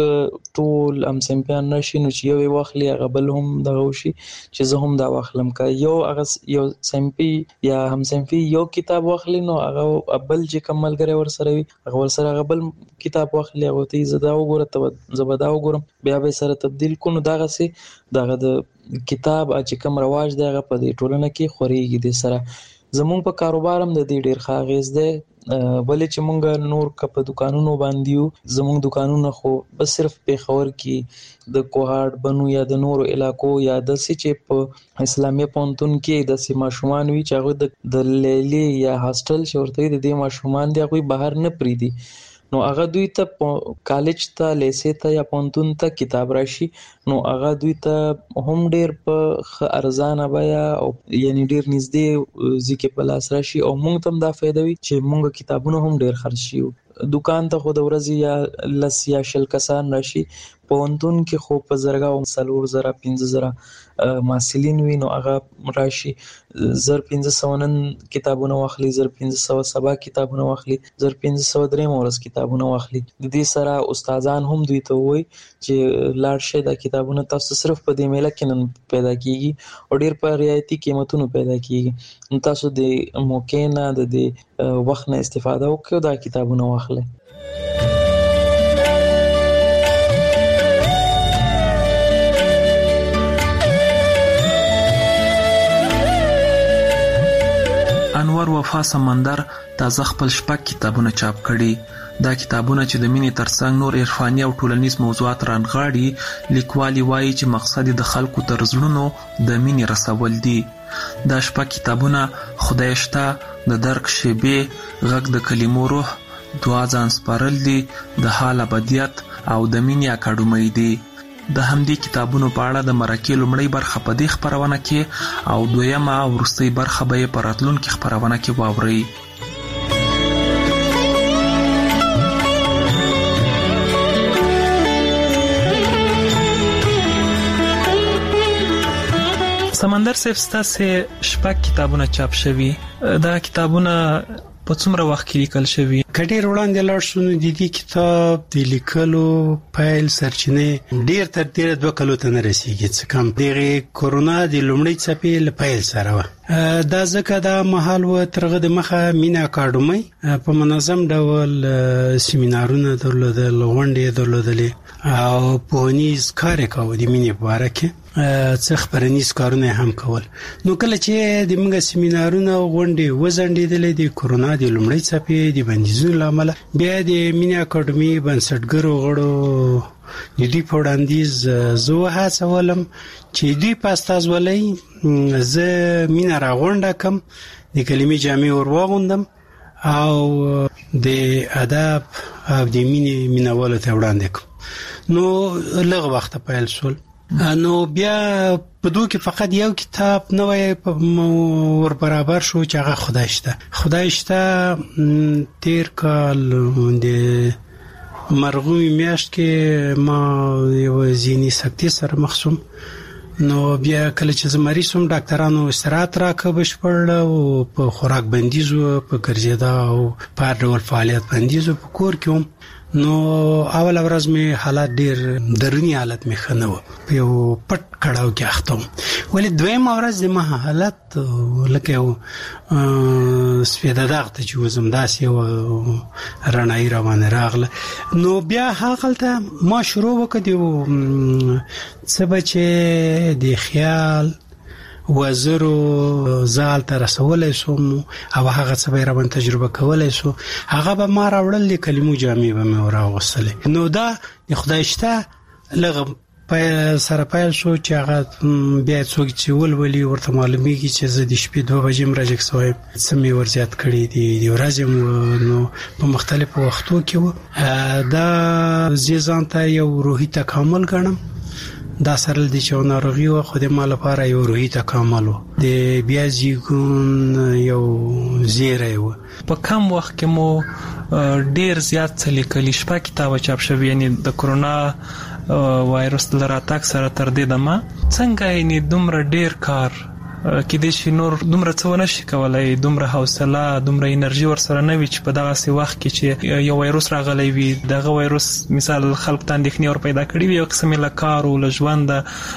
ټول هم سمپیان نشي نو چې یو واخلي هغه بل هم دغه وشي چې زه هم دا واخلم. که یو هغه یو سمپي یا هم سمپي یو کتاب واخلي نو هغه بل چې کوم ملګری ورسره وي هغه ورسره هغه بل کتاب واخلي هغه ته زه دا وګوره ته زه به دا وګورم، بیا به سره تبدیل کو. نو دغه دغه د کتاب چې کوم رواج دی هغه په دې ټولنه کې خوريږي. د سره زمونږ په کاروبار هم د دې ډیر ښه اغیز دی، ولې چې مونږ نور په دکانونو باندې یو، زمونږ دکانونه خو بس صرف پیښور کې د کوهاټ بنو یا د نورو علاقو یا د چې په اسلامي پوهنتون کې د ماشومان وي چې هغه د لیلی یا هاستل شورتي د دې ماشومان دی هغه بهر نه پریدي، نو هغه دوی ته کالج ته لیسې ته یا پوهنتون ته کتاب راشي نو هغه دوی ته هم ډیر په ارزانه بیا او یعنی ډیر نږدې ځکه په لاس راشي او موږ ته دا فائدہ وي چې موږ کتابونه هم ډیر خرڅ شي. دکان ته خو د ورځې یا لس یا شل کسان راشي، پوهنتون کې خو په زرګه 4,000 محصلین وي نو هغه راشي 1500 نن کتابونه واخلي، 1500 سبا کتابونه واخلي، 1500 درې مورس کتابونه واخلي. د دې سره استادان هم دوی ته وایي چې لاړ شئ دا کتابونه تاسو صرف په دې میله کې نن پیدا کیږي او ډیر په رعایتي قیمتونو پیدا کیږي، نو تاسو د موقع نه د دې وخت نه استفاده وکړئ دا کتابونه واخلئ.
انور وفا سمندر تازه خپل شپږ کتابونه چاپ کړي. دا کتابونه چې د مینې ترڅنګ نور عرفاني او ټولنیز موضوعات رانغاړي، لیکوالي وایي چې مقصد د خلکو تر زړونو د مینې رسول دي. دا شپږ کتابونه خدای شته، د درک شیبې، غږ د کلمو روح، دعا ځان سپارل دي، د حال ابدیت او د مینې اکاډمۍ دي. د همدې کتابونو په اړه د مرکې لومړی برخه په دې خپرونه کې او دویمه او وروستۍ برخه به یې په راتلونکي خپرونه کې واورئ.
سمندر صاحب ستاسو شپږ کتابونه چاپ شوي، دا کتابونه په څومره وخت کې لیکل شوي؟
کډیر وړاندې لاړ شو نو د دې کتاب د لیکلو فایل سرچینه ډیر تر 2 کلو ته نه رسیږي، څه کم دغه کورونا د لومړۍ څپې له فایل سره و. دا ځکه دا محل و ترغه د مخه مینا اکاډمۍ په منظم ډول سیمینارونه درلودل، غونډې درلودلې او پونیز کار کاوه د مینې په اړه کې. څه خبرنیز کارونه هم کول. نو کله چې د موږ سیمینارونه غونډې وزندېدلې د کورونا د لومړۍ څپې د بندیزونو لامل بیا د مینه اکاډمي بنسټګرو غړو د دې په وړاندیز زه هڅولم چې دوی په استازولۍ زه مینه راغونډه کم د کلمې جامې ور واغوندم او د ادب او د مینوالو ته وړاندې کوم. نو لږ وخت پیل شول. نو بیا په دوی کې فقط یو کتاب نوې ور برابر شو چې هغه خدای شته. تیر کال د مرغومي میاشت کې ما یو ځینی سختي سره مخ شوم. نو بیا کله چې زمری سوم ډاکټرانو استراحت راکړ بشپړ او په خوراک بندیزو په ګرځیدا او په ډول فعالیت بندیزو په کور کې. نو اول ورځ می حالات ډیر درنی حالت می خنو په یو پټ کړهو کې اخته. ولې دویم ورځ د ما حالت لکه یو سپیده دغه چې وزم داسې و رڼای روانه راغله. نو بیا هغه ما شروع وکړ څه بچي د خیال وزرو زال تر رسولای سوم او هغه څه به روان تجربه کولای سو. هغه به ما راوړل کلمو جامې به مې راوغسلې. نو دا د خدای شته لغه په سره پیل شو چې هغه بیا څوک چې ولولي ورته معلومیږي چې زه د شپې 2 بجې مرجک سوای څه مې ورزيات کړی دی ورځې نو په مختلفو وختو کې دا ځان ته یو روحي تکامل ګڼم. دا سره د چې ناروغي او خو د مال لپاره یو روحي تکامل و د بیا ځګون یو زیری و.
په کم وخت کې مو ډیر زیات څه لیکلي شپه کتاب چاپ شوی یعنی د کورونا وایرس لراتاک سره تر دې دمه څنګه یعنی دومره ډیر کار کې د شي نور دومره څه ونه شي کولای دومره حوصله دومره انرژي ورسره نه وي چې په دغه سی وخت کې چې یو وایرس راغلی وي دغه وایرس مثال خلک ته اندېښنې ور پیدا کړي وي یو قسم له کار او له ژوند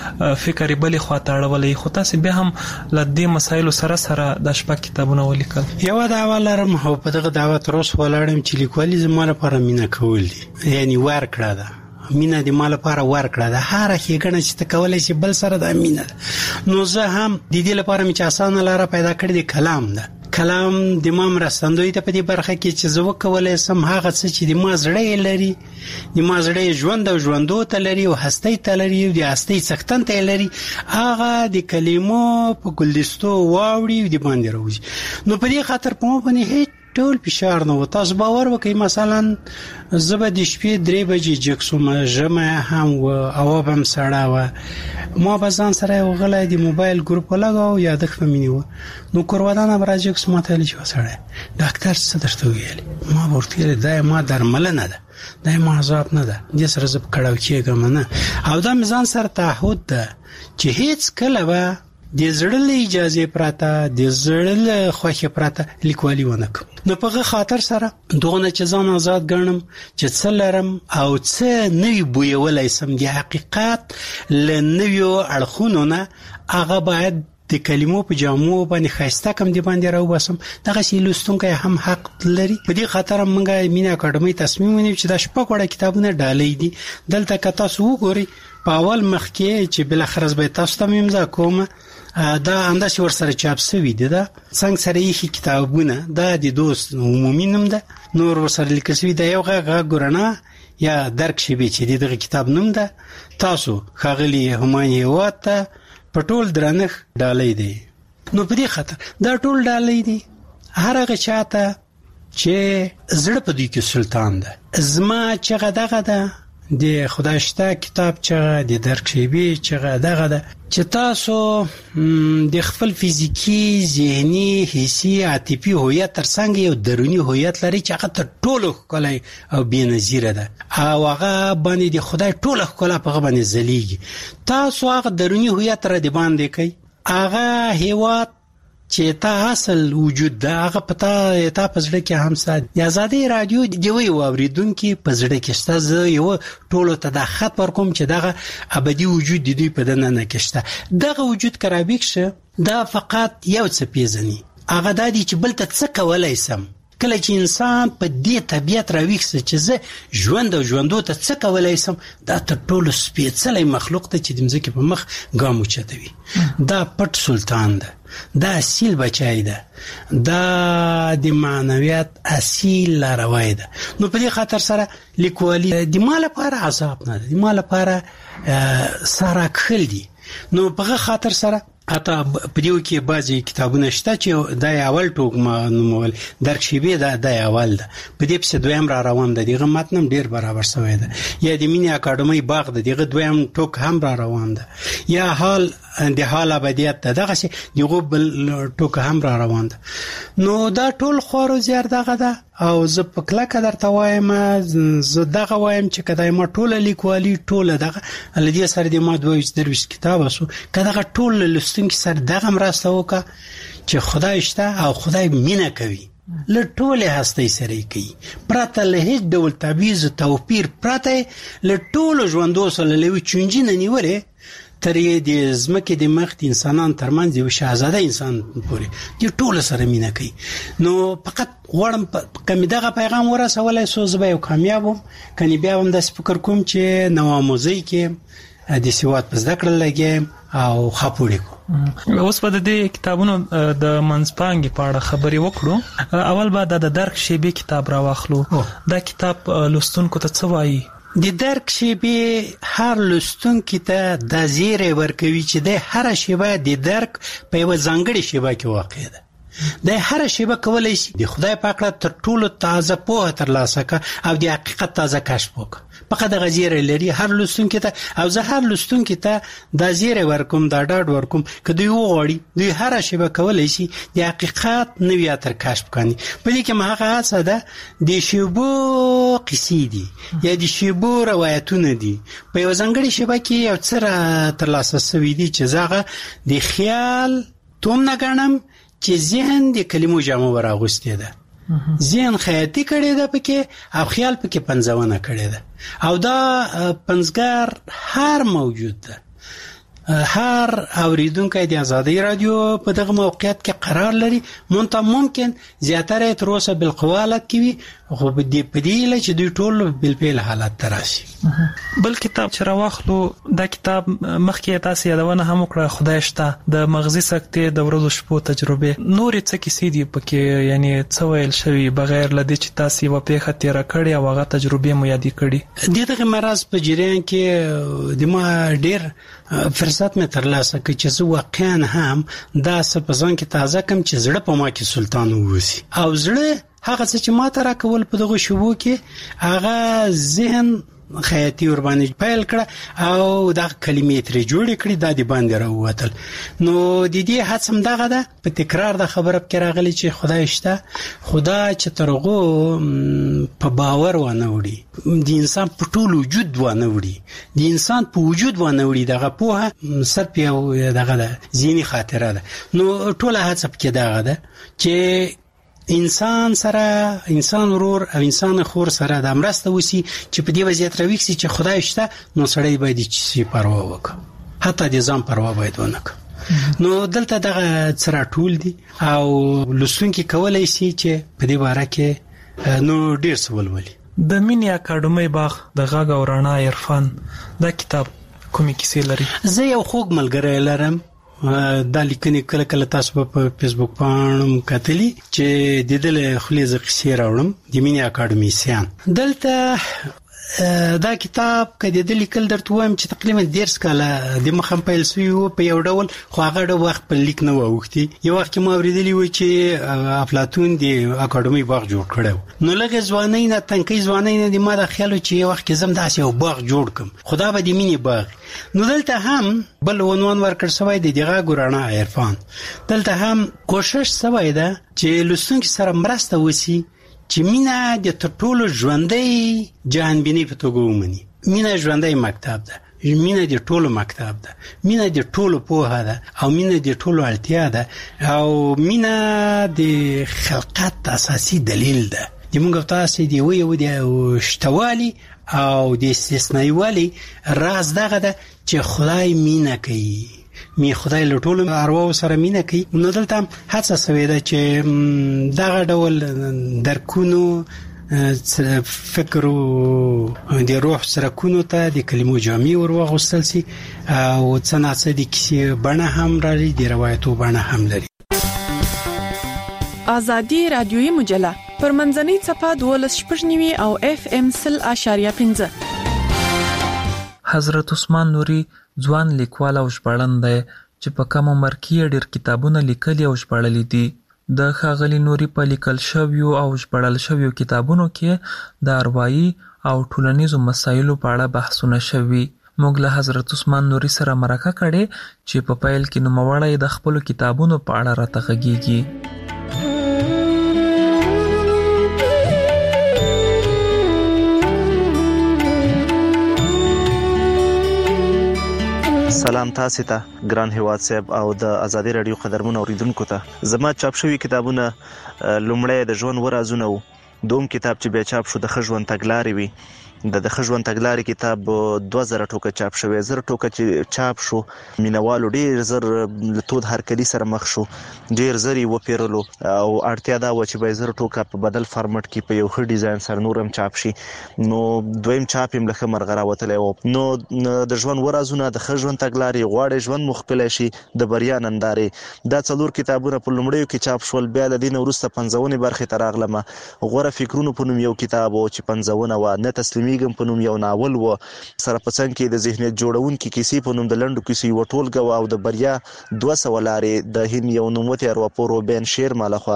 فکر بلې خواته اړولې خو تاسو به هم له دې مسایلو سره د شپه کتابونه ولیکل.
یو دا ولرم هو په دغه دعوت روس ولاړم چې لیکوالي زما لپاره مینه کول دي یعنی ور کړه ده مینه د مال لپاره ورکړه ده هر ښېګڼه چې ته کولای شي بل سره د مینه. نو زه هم د دې لپاره مې چې اسانه لاره پیدا کړې د کلام ده. کلام د ما مرستندوی ته په دې برخه کې چې زه وکولای سم هغه څه چې د ما زړه لري د ما زړه ژوند او ژوندو ته لري او هستۍ ته لري او د هستۍ څښتن ته لري هغه د کلمو په ګلدستو واوړي او د باندې راوځي. نو په دې خاطر په مو باندې هیڅ ټول فشار نه و. تاسو باور وکړئ مثلا زبر د شپې 3 بجې جکسوم جمع هم او هم سړا و ما بزان سره وغلای د موبایل ګروپ لګاو یاد خمینی و. نو کورونا براجک سمته لچ وسړی ډاکټر څه درته ویل ما ورته دا ما درمل نه ده دا ما عذاب نه ده د سره زب کړهو کېګم نه او دا مزان سره تعهد ده چې هیڅ کله به د زړه اجازه پراته د زړه خوښه پراته لیکوالي ونکم. نو په خاطر سره دغه چې ځان آزاد ګڼم چې څه لرم او څه نوی بویولای سم د حقیقت لنویو اړخونو نه هغه باید د کلمو په جامو باندې خاصه کم دی باندې راو باسم. دغه شی لستونکو هم حق لري. په دې خاطر موږ مینه اکاډمي تصمیم ونیو چې د شپږ وړه کتابونه ډالې دي دلته که تاسو وګورئ په اول مخ کې چې بل خرز به تاسو ته امضا کوم دا انداز ورسره چاپ شوی دی دا څنګه سره یې کتابونه دا د دوست عمومي نوم ده نور ورسره لیکل شوی دی یو غږ ګورنه یا درک شي به چې دغه کتاب نوم ده تاسو خاغلی همایي واته پټول درنخ ډالې دی. نو په دې خاطر دا ټول ډالې دي هر هغه چاته چې زړه په دې کې سلطان ده زما چې غدغه ده د خدای شته کتاب چې د درک شي به چې غدغه ده چې تاسو د خپل فزیکی ذهني حسي عاطفي هویت ترڅنګ یو درونی هویت لري چې هغه ته ټولو کولای او بنظیره ده او هغه باندې د خدای ټولو کولای په باندې زلیږي. تاسو هغه درونی هویت را دی باندې کوي هغه هیواد چې تا اصل وجود ده هغه پتا تا پزړه کې هم سات د آزادي رادیو دی وی اوریدونکو پزړه کې شته یو ټولو ته د خط پر کوم چې دغه ابدي وجود دی په دنه نه کېشته دغه وجود کرابیک شه دا فقط یو څه پیژني هغه د دې چې بل ته څه کولای سم کله چې انسان په دې طبیعت راویښ چې زه ژوند او ژوندو ته څه کولای شم، دا تر ټولو سپېڅلی مخلوق ته چې د مځکې په مخ ګام اوچتوي. دا پټ سلطان ده، دا اصیل بچای ده، دا د معنویت اصیل لاروی ده. نو په دې خاطر سره لیکوالي د ما لپاره عذاب نه ده، د ما لپاره سره کښل دي. نو په خاطر سره حتی په دیو کې بعضی کتابونه شته چې دا اول ټوک ما نومول درک شیبه دا اول ده، په دې پسې دویم را روان ده، دغه متن ډیر برابر شوی ده. یا د مینې اکاډمي باغ ده، دغه دویم ټوک هم را روان ده. یا د حال ابدیت ده، دغه شی دغه بل ټوک هم را روان ده. نو دا ټول خورو زیار دغه ده. او زه په کلکه درته وایم، زه دغه وایم چې کدای ما ټوله لیکوالي ټوله دغه لدې سره د ما 22 کتاب اسو کداغه ټول لستونکي سره دغه مرسته وکړه چې خدای شته او خدای مینه کوي، له ټوله هستۍ سره کوي، پرته له هیڅ ډول تبعیض توپیر، پرته له ټولو ژوندو سره له چونجې نه نیولې تر یې د ځمکې د مخ د انسانان ترمنځ یو شهزاده انسان پورې د ټول سره مینه کوي. نو فقط غواړم کمی دغه پیغام ورسولای سو زه به یو کامیابم، کني بیا هم د فکر کوم چې نو موزیک کې د سیوات په ذکر لګیم او خاپوړې کو.
اوس په دې کتابونو د منځپانګې په اړه خبرې وکړو. اول به د درک شیبه کتاب راواخلو. دا کتاب لوستونکو ته څه وایي؟
د درک شیبه هر لوستونکي ته د زیری ورکوي چې د هر شیبه د درک په یو ځانګړي شیبه کې واقع ده. د هر شیبه کولای شي د خدای پاک تر ټولو تازه پوهه ترلاسه کړي او د حقیقت تازه کشف وکړي. فقط د غزیره لري هر لوستونکي ته، او زه هر لوستونکي ته د زیری ورکوم، د ډاډ ورکوم که دوی وغواړي دوی هر شیبه کولای شي د حقیقت نوی تر کشف کړي. په دې کې هغه څه ده د شیبو قصې دي یا د شیبو روایتونه دي، په یو ځانګړي شیبه کې یو څه ترلاسه شوی دي چې زغه د خیال توم نه ګڼم چې ذهن د کلمو جامه وراغوستې ده، ذهن خیاطي کړي ده پکې او خیال پکې پنځونه کړي ده. او دا پنځګر هر موجود ده، هر اوریدونکو د آزادۍ رادیو په دغه موقعیت کې قرار لري. ممکن زیاتره تر اوسه بالقوالت کوي، خو په دې لچ دوی ټول بالفعل حالت تراشي.
بل کتاب چې راواخلو، دا کتاب مخکې تاسو یادونه هم وکړه، خدای شته، د مغزي سکتې د ورځو شپو تجربه. نور څه کیسې دي پکې، یعنی څه ویل شوی بغیر لدې چې تاسو و پیښه تیر کړی او هغه تجربه مو یادې کړي؟
دغه مرز په جریان کې د ما ډیر فرصت مې ترلاسه کړ چې زه واقعا هم دا څه په ځان کې تازه کم چې زړه په ما کې سلطان ووسی، او زړه هغه څه چې ما ته راکول په دغه شوبو کې هغه ذهن خیاطي ور باندې پیل کړ او دا کلمې ترې جوړې کړې، دا دی باندې راووتل. نو د دې هڅم دغه ده په تکرار د خبره کې راغلی چې خدای شته، خدا چې ترغو په باور ونه وړي، د انسان په ټول وجود ونه وړي، د انسان په وجود ونه وړي، دغه پوهه صرف یو دغه ده ذهني خاطره ده. نو ټول هڅه کې دغه ده چې انسان سره، انسان ورور او انسان خور سره د مرسته وسی چې په دې وضعیت راوښي چې خدای شته، نو سړی باید چې پروا وکړي، حتی د ځان پروا باید ونه کړي. نو دلته دغه څرا ټول دي او لوستونکي کولای شي چې په دې باره کې نو ډیر څه ولولي.
د مینې اکاډمي باغ د غږ او رڼا عرفان دا کتاب کومې کیسې لري؟
زه یو خوږ ملګری لرم، دا لیکنې کله کله تاسو په فیسبوک باندې کتلی چې د دې خلیزه قصې راوړم د مینې اکاډمي سیان. دلته دا کتاب کدی د لیکل درته وایم چې تقریبا 10 کاله د مخم پیل سوی و په یو ډول، خو هغه د وخت په لیک نه ووختي. یو وخت ما اوریدلی و چې افلاطون د اکاډمي باغ جوړ کړو، نو لږه ځواني نه تنکي ځواني نه د ما د خیال چې یو وخت زم داسې یو باغ جوړ کم، خدا به د مینې باغ. نو دلته هم بل عنوان ورکړ شوی د دغه ګورانه عرفان. دلته هم کوشش شوی ده چې لوستونکي سره مرسته وسی چې مینه د ټولو ژوندۍ جهانبیني په توګه ومني. مینه ژوندۍ مکتب ده، مینه د ټولو مکتب ده، مینه د ټولو پوهه ده او مینه د ټولو اړتیا ده او مینه د خلقت اساسي دلیل ده. د موږ تاسو دی یو د شتوالي او د استثنایي والی راز دغه ده چې خدای مینه کوي، می خدای له ټولو ارواو سره مینه کوي. نو دلته هم هڅه شوې ده چې دغه ډول درکونو فکر او د روح سرکونو ته د کلمو جامع ورغوستل سي او څنګه د کیسې بڼه هم لري، د روایتو بڼه هم لري.
آزادی رادیویی مجله پر منځنۍ صفحه 12.9 او FM 0.5.
حضرت عثمان نوري ځوان لیکوال او ژباړن دی چې په کم عمر کې ډېر کتابونه لیکلي او ژباړلي دي. د ښاغلي نوري په لیکل شویو او ژباړل شویو کتابونو کې د اروايي او ټولنیزو مسایلو په اړه بحثونه شوي. موږ له حضرت عثمان نوري سره مرکه کړې چې په پیل کې نوموړی د خپلو کتابونو په اړه راته غږیږي.
سلام تاسو ته ګران هیواد صاحب او د ازادي رادیو قدرمن اوریدونکو ته. زما چاپ شوی کتابونه لومړی د ژوند ورازونه وو، دوم کتاب چې بیا چاپ شو د ژوند تګلارې وي. د ژوند تګلارې کتاب 2000 ټوکه چاپ شوی، 1000 ټوکه چې چاپ شو مینوالو ډیر زر له تود هرکلی سره مخ شو، ډیر زری و پیرلو او اړتیا دا و چې به 1000 ټوکه په بدل فارمټ کې په یو ښه ډیزاین سره نورم چاپ شي. نو دویم چاپ هم لکه مرغره وتلی و. نو د ژوند ورازونه، د ژوند تګلارې، غواړي ژوند مخکله شي، د بریا نندارې، دا څلور کتابونه په لومړیو کې چاپ شول. بیا د دې وروسته 55 برخې ته راغلم. غوره فکرونو په نوم یو کتاب و چې 55 و، نه تسلیمي په نوم یو ناول و، سره په څنګ کې د ذهنیت جوړونکي کیسې په نوم د لنډو کیسې یو ټولګه و، او د بریا 200 لارې د هند یو نوموتی ارواپور روبین شیرما لخوا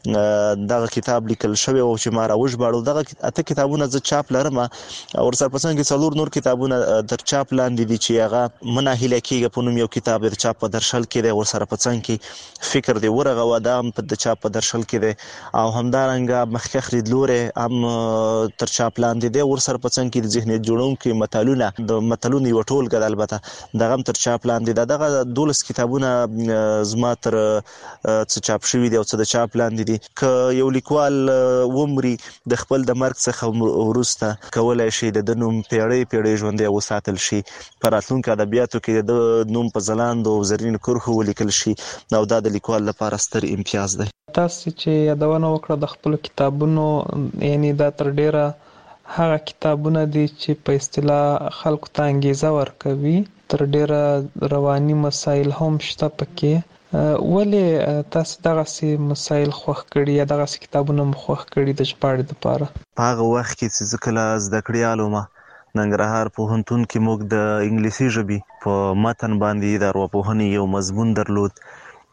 دغه کتاب لیکل شوی او چې ما راوژباړو. دغه اته کتابونه زه چاپ لرم او ورسره په څنګ کې څلور نور کتابونه در چاپ لاندې دي چې هغه مناهله کېږي په نوم یو کتاب د چاپ په درشل کې دی، ورسره په څنګ کې فکر دی ورغه و دا هم په چاپ په درشل کې دی، او همدارنګه مخکخ لیدلوري هم تر چاپ لاندې دی، ورسره په څنګ کې د ذهنیت جوړونکي متلونه، د متلونو یو ټولګه ده، البته دغه هم تر چاپ لاندې ده. دغه 12 کتابونه زما تر څه چاپ شوي دي او څه د چاپ لاندې دي. که یو لیکوال ومري د خپل د مرګ څخه وروسته کولای شي د نوم پیړۍ ژوندی وساتل شي، په راتلونکو ادبیاتو کې د نوم په ځلاندو او زرین کرښو ولیکل شي، او دا د لیکوال لپاره ستر امتیاز دی.
تاسو چې یادونه وکړه د خپل کتابونو، یعنی دا تر ډیره هغه کتابونه دي چې په اصطلاح خلکو ته انګیزه ورکوي، تر ډیره رواني مسایل هم شته پکې. ولې تاسو دغه مسایل خوښ کړي یا دغه کتابونه مو خوښ کړي د ژباړې لپاره؟
په هغه وخت کې چې کله زده کړیالو ما ننګرهار پوهنتون کې موږ د انګلیسي ژبې په متن باندې د ارواپوهنې یو مضمون درلود.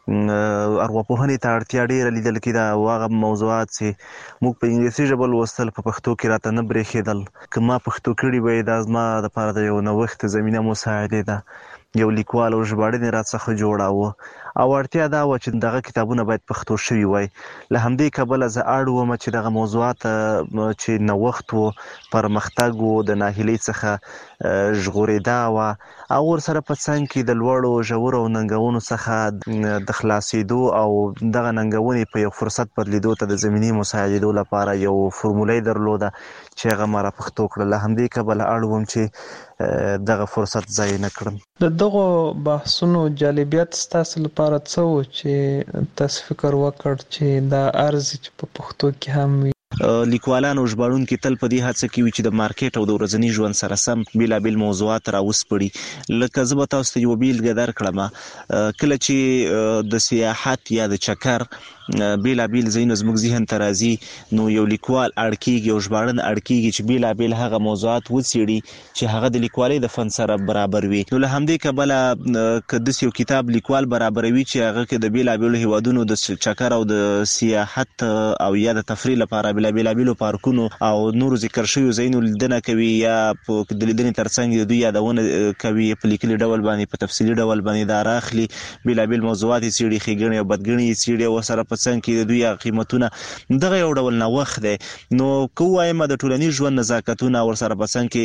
ارواپوهنې ته اړتیا ډیره لیدل کېده او هغه موضوعات چې موږ په انګلیسي ژبه لوستل په پښتو کې راته نه برېښېدل. که ما پښتو کړي وای دا زما دپاره د یو نوښت زمینه مساعدې ده، یو لیکوال او ژباړن راڅخه جوړاوه او اړتیا دا و چې دغه کتابونه باید پښتو شوي وای. له همدې کبله زه اړ وم چې دغه موضوعات چې نوښت و، پرمختګ و، د ناهیلۍ څخه ژغورېدا وه، او ورسره په څنګ کې د لوړو ژورو ننګونو څخه د خلاصېدو او دغه ننګونې په یو فرصت بدلیدو ته د زمینې مساعدېدو لپاره یو فورموله یې درلوده چې هغه ما را پښتو کړه. له همدې کبله اړ وم چې دغه فرصت ضایع نه کړم.
د دغو بحثونو جالبیت ستاسو لپاره څه و چې تاسو فکر وکړ چې دا ارزي چې په پښتو کې هم وي؟
لیکوالان او ژباړونکي تل په دې هڅه کې وي چې د مارکیټ او د ورځني ژوند سره سم بیلابیل موضوعات راوسپړي. لکه زه به تاسو ته یو بیلګه درکړم، کله چې د سیاحت یا د چکر بیلابیل ځایونه زموږ ذهن ته راځي، نو یو لیکوال اړ کېږي او ژباړن اړ کېږي چې بیلابیل هغه موضوعات وڅېړي چې هغه د لیکوالۍ د فن سره برابر وي. نو له همدې کبله که داسې یو کتاب لیکوال برابروي چې هغه کې د بیلابیلو هیوادونو د چکر او د سیاحت او یا د تفریح لپاره بیلابیلو پارکونو او نورو ذکر شویو ځایونو لیدنه کوي، یا د لیدنې ترڅنګ د دوی یادونه کوي په لیکلي ډول باندې، په تفصیلي ډول باندې دا راخلي، بیلابیل موضوعات یې څېړي، ښېګڼې او بدګڼې یې څېړي، او ورسره په څنګ کې د دوی قیمتونه. دغه یو ډول نوښت دی. نو که ووایم د ټولنیز ژوند نزاکتونه، ورسره په څنګ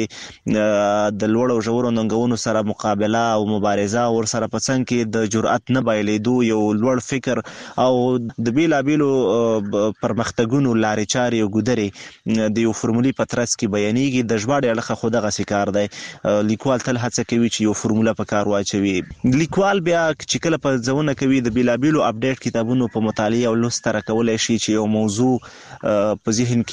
کې د لوړ او ژورو ننګونو سره مقابله او مبارزه، ورسره په څنګ کې د جرأت نه بایلېدو، یو لوړ فکر او د بیلابیلو پرمختګونو لارې چارې لارې او ګودرې د یو فرمولي په ترڅ کې بیانېږي. د ژباړې اړخه خو دغسې کار دی. لیکوال تل هڅه کوي چې یو فرموله په کار واچوي. لیکوال بیا چې کله په ځونه کوي د بیلابیلو اپډیټ کتابونو په مطالعه او لوست سره کولی شي چې یو موضوع په ذهن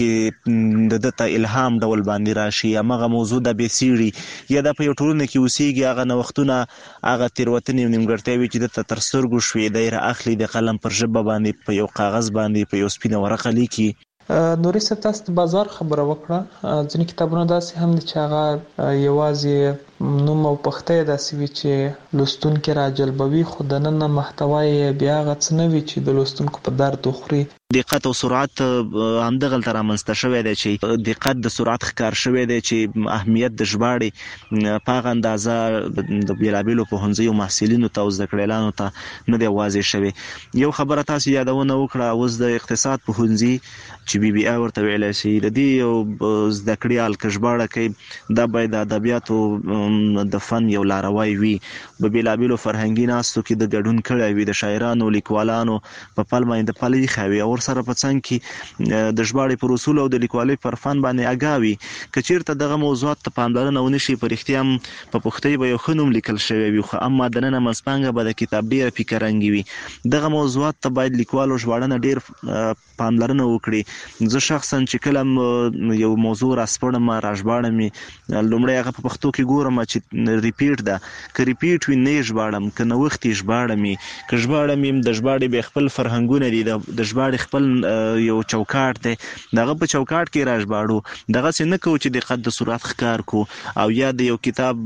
کې د دته الهام ډول باندې راشي. همغه موضوع د بیسیړي یا د په یو ټولنه کې اوسېږي، هغه نوښتونه، هغه تېروتنې او نیمګړتیاوې چې دته تر سترګو شوې دی رااخلي، د قلم پر ژبه باندې په یو کاغذ باندې په یو سپینه ورقه لیکي.
نوري صاحب تاسو د بازار خبره وکړه. ځینې کتابونه داسې هم دي چې هغه یوازې نوم او پخته داسې وي چې لوستونکي راجلبوي، خو دننه محتوا یې بیا هغه څه نه وي چې د لوستونکو په درد وخوري.
دقت او سرعت همدغلته رامنځته شوی دی چې دقت د سرعت ښکار شوی دی چې اهمیت د ژباړې په هغه اندازه د بیلابیلو پوهنځیو محصلینو ته او زده کړیالانو ته نه دی واضح شوی. یو خبره تاسو یادونه وکړه، اوس د اقتصاد پوهنځي چې بي بي آی ورته ویلی شي، د دې یو زده کړیال که ژباړه کوي دا باید د ادبیاتو د فن یو لاروی وي، په بیلابیلو فرهنګي ناستو کې د ګډون کړی وي، د شاعرانو لیکوالانو په پل باندې پل ایښی وي او سره په څنګ کې د ژباړې پر اصول او د لیکوالۍ پر فن باندې آګاه وي. که چیرته دغه موضوعات ته پاملرنه ونه شي، په رښتیا هم په پښتۍ به یو ښه نوم لیکل شوی وي، خو اما دننه منځپانګه به د کتاب ډېره فکرنګې وي. دغه موضوعات ته باید لیکوال او ژباړنه ډېر پاملرنه وکړي. زه شخصا چې کله یو موضوع راسپړم راژباړم، لومړی هغه په پښتو کې ګورم چې ریپیټ ده، که ریپیټ وي نه یې ژباړم، که نوښت یې ژباړم، که ژباړم یم د ژباړې بیا خپل فرهنګونه دي، د ژباړې خپل یو چوکاټ دی، دغه په چوکاټ کې راژباړو. دغسې نه کوو چې دقت د سرعت ښکار کو او یا د یو کتاب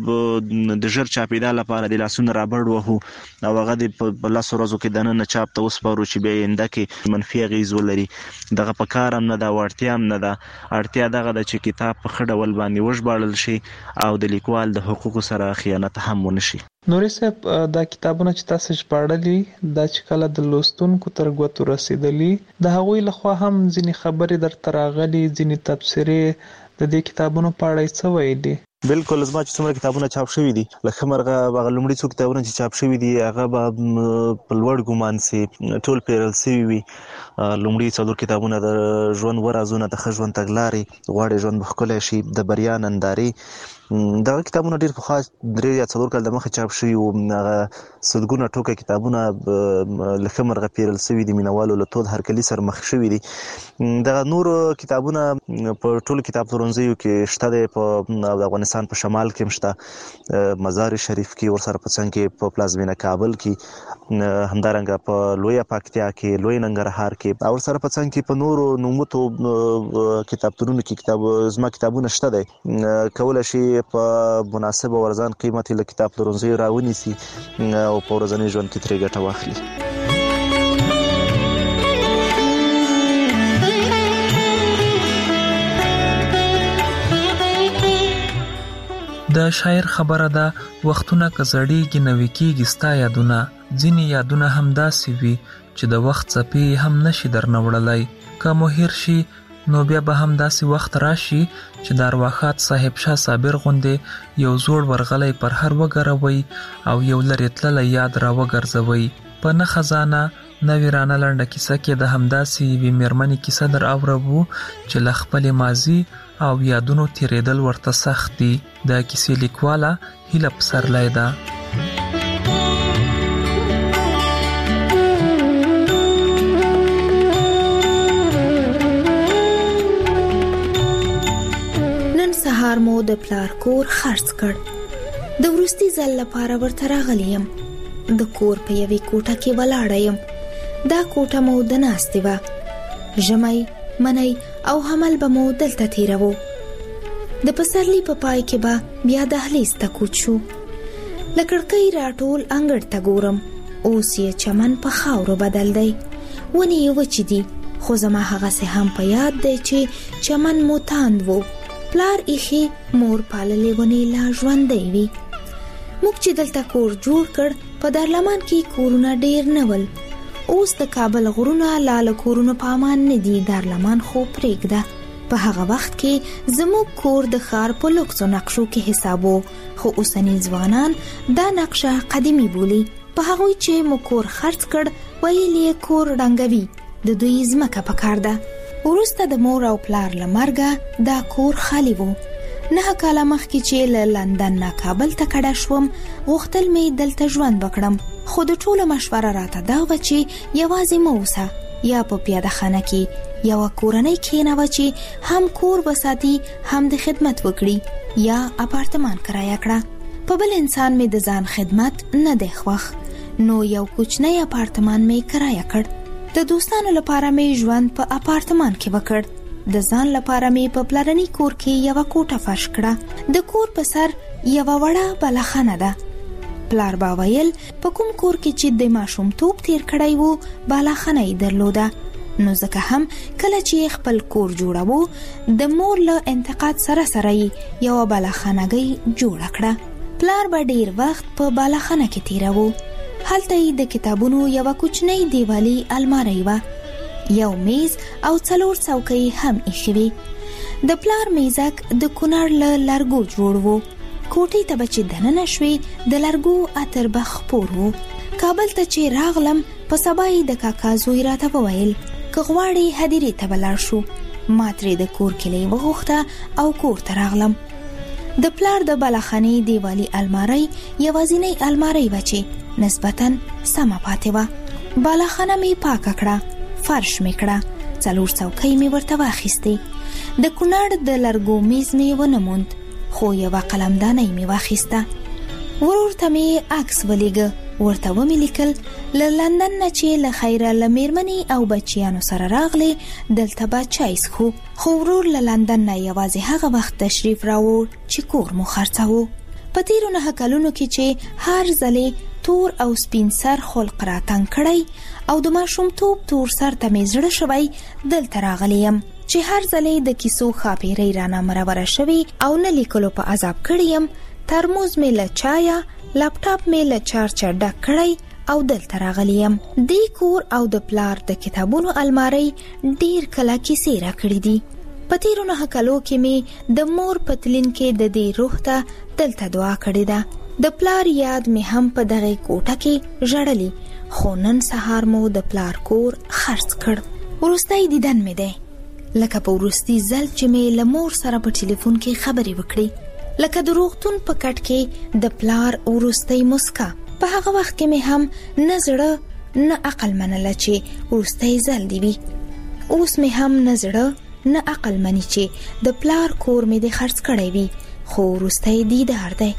د ژر چاپېدا لپاره د لاسونه رابړ وهو او هغه د په 10 ورځو کې دننه چاپ ته وسپارو چې بیا آینده کې منفي اغېز ولري. دغه په کار هم نه ده او اړتیا هم نه ده. اړتیا دغه ده چې کتاب په ښه ډول باندې وژباړل شي او د لیکوال د حقوقو سره خیانت هم ونه شي.
نوري صاحب دا کتابونه چې تاسو ژباړلي دا چې کله د لوستونکو تر ګوتو رسیدلي، د هغوی لخوا هم ځینې خبرې درته راغلي، ځینې تبصرې د دې کتابونو په اړه څه ویلي؟
بالکل، زما چې څومره کتابونه چاپ شوي دي، له ښه مرغه هغه لومړي څو کتابونه چې چاپ شوي دي هغه به په لوړ ګمان سي ټول پیرل شوي وي. لومړي 4 کتابونه د ژوند ورازونه، د ښه ژوند تګلارې، غواړې ژوند به ښکلی شي، د بریا نندارې. دغه کتابونه ډېر پخوا 3 یا 4 کال د مخه چاپ شوي وو. هغه سلګونه ټوکه کتابونه له ښه مرغه پیرل شوي دي، مینوالو له تود هرکلي سره مخ شوي دي. دغه نورو کتابونه په ټولو کتاب پلورنځیو کې شته دی، په افغانستان په شمال کې هم شته، مزار شریف کې، ورسره په څنګ کې په پلازمینه کابل کې، همدارنګه په لویه پکتیا کې، لوی ننګرهار کې، او ورسره په څنګ کې په نورو نوموتو کتابتونونو کې زما کتابونه شته دی. کولی شي په مناسب او ارزان قیمت له کتاب پلورنځیو راونیسي او په ورځني ژوند کې ترې ګټه واخلي.
د شاعر خبره ده، وختونه که زړیږي نوي کېږي ستا یادونه، ځینې یادونه هم داسې وي چې د وخت څپې هم نشي درنه وړلی. که مو هیر شي نو بیا به هم داسې وخت راشي چې د ارواښاد صاحب شاه صابر غوندې یو زوړ ورغلی پر هر وګروئ او یو لرې تللی یاد را وګرځوئ. په نه خزانه نه ویرانه لنډه کیسه کې د همداسې یوې مېرمنې کیسه در اوربو چې له خپلې ماضي او یادونو تیریدل ورته سخت دي. د کیسې لیکواله هیله پسرلی ده.
نن سهار مو د پلار کور خرڅ کړ. د وروستي ځل لپاره ورته راغلی یم. د کور په یوې کوټه کې ولاړه یم. دا کوټه مو د ناستې وه. ژمی، منی او حمل به مو دلته تیروو. د پسرلی په پای کې به بیا دهلیز ته کوچ شو. له کړکۍ راټول انګړ ته ګورم. اوس یې چمن په خاورو بدل دی. ونې یې وچې دي، خو زما هغسې هم په یاد دی چې چمن مو تاند و. پلار ایښې مور پاللې ونې لا ژوندی وي. موږ چې دلته کور جوړ کړ په دارلمان کې کورونه ډیر نه ول. اوس د کابل غرونه لاله کورونه په امان نه دي، دارلمان خو پرېږده. په هغه وخت کې زموږ کور د ښار په لوکسو نقشو کې حسابو، خو اوسنی ځوانان دا نقشه قدیمی بولي. په هغوی چې مو کور خرڅ کړ ویل یې کور ډنګوي، د دوی ځمکه پکار ده. وروسته د مور او پلار له مرګه دا کور خالی وو. 9 کاله مخکې چې له لندن نه کابل ته کډه شوم، غوښتل مې دلته ژوند وکړم، خو د ټولو مشوره راته دا وه چې یوازې مه اوسه، یا په پیاده خانه کې یوه کورنۍ کښېنوه چې هم کور وساتي هم د خدمت وکړي، یا اپارتمان کرایه کړه. په بل انسان مې د ځان خدمت نه دی خوښ، نو یو کوچنی اپارتمان مې کرایه کړ. د دوستانو لپاره مې ژوند په اپارتمان کې وکړ. د ځان لپاره مې په پلرني کور کې یوه کوټه فرش کړه. د کور په سر یوه وړه بالاخانه ده. پلار با ویل په کوم کور کې چې د ماشومتوب تیر کړی وو بالاخانه یې درلوده، نو ځکه هم کله چې خپل کور جوړوو د مور له انتقاد سره سره یې یوه بالاخانهګۍ جوړه کړه. پلار به ډیر وخت په بالاخانه کې تیروو. هلته یې د کتابونو یوه کوچنۍ دیوالي الماری وه، یو میز او 4 څوکۍ هم ایښې وې. د پلار میزک د کونړ له لرګو جوړ وو. کوټې ته به چې دننه شوې د لرګو عطر به خپور وو. کابل ته چې راغلم په سبا یې د کاکا زوی راته وویل که غواړې هدیرې ته به لاړ شو. ما ترې د کور کیلۍ وغوښته او کور ته راغلم. د پلار د بالاخانې دیوالي الماری یوازینۍ الماری وه چې نسبتاً سمه پاتې وه. بالاخانه مې پاکه کړه، فرش مې کړه، 4 څوکۍ مې ورته واخیستې. د کونړ د لرګو میز مې ونه موند، خو یوه قلمدانۍ مې واخیسته. ورور ته مې عکس ولیږه، ورته ومې لیکل له لندن نه چې له خیره له میرمنې او بچیانو سره راغلی دلته به چای څښو. خو ورور له لندن نه یوازې هغه وخت تشریف راوړ چې کور مو خرڅاوه. په تیرو 9 کلونو کې چې هر ځلې تور او سپین سر خلق را تنګ کړی او د ماشومتوب تور سر ته مې زړه شوی دلته راغلی یم چې هر ځلې د کیسو خاپیرۍ رانه مروره شوي او نه لیکلو په عذاب کړی یم. ترموز مې له چایه، لپټاپ مې له چارجه ډک کړی او دلته راغلی یم. دې کور او د پلار د کتابونو الماری ډیر کله کیسې را کړي دي. په تیرو 9 کلو کې مې د مور پتلین کې د دې روح ته دلته دعا کړې ده. د پلار یاد مې هم په دغه کوټه کې ژړلی، خو نن سهار مو د پلار کور خرڅ کړ. وروستی دیدن مې دی، لکه په وروستي ځل چې مې له مور سره په ټلیفون کې خبرې وکړې، لکه د روغتون په کټ کې د پلار وروستی مسکا. په هغه وخت کې مې هم نه زړه نه عقل منله چې وروستی ځل دی وي. اوس مې هم نه زړه نه عقل مني چې د پلار کور مې د خرڅ کړی وي، خو وروستی دیدار دی.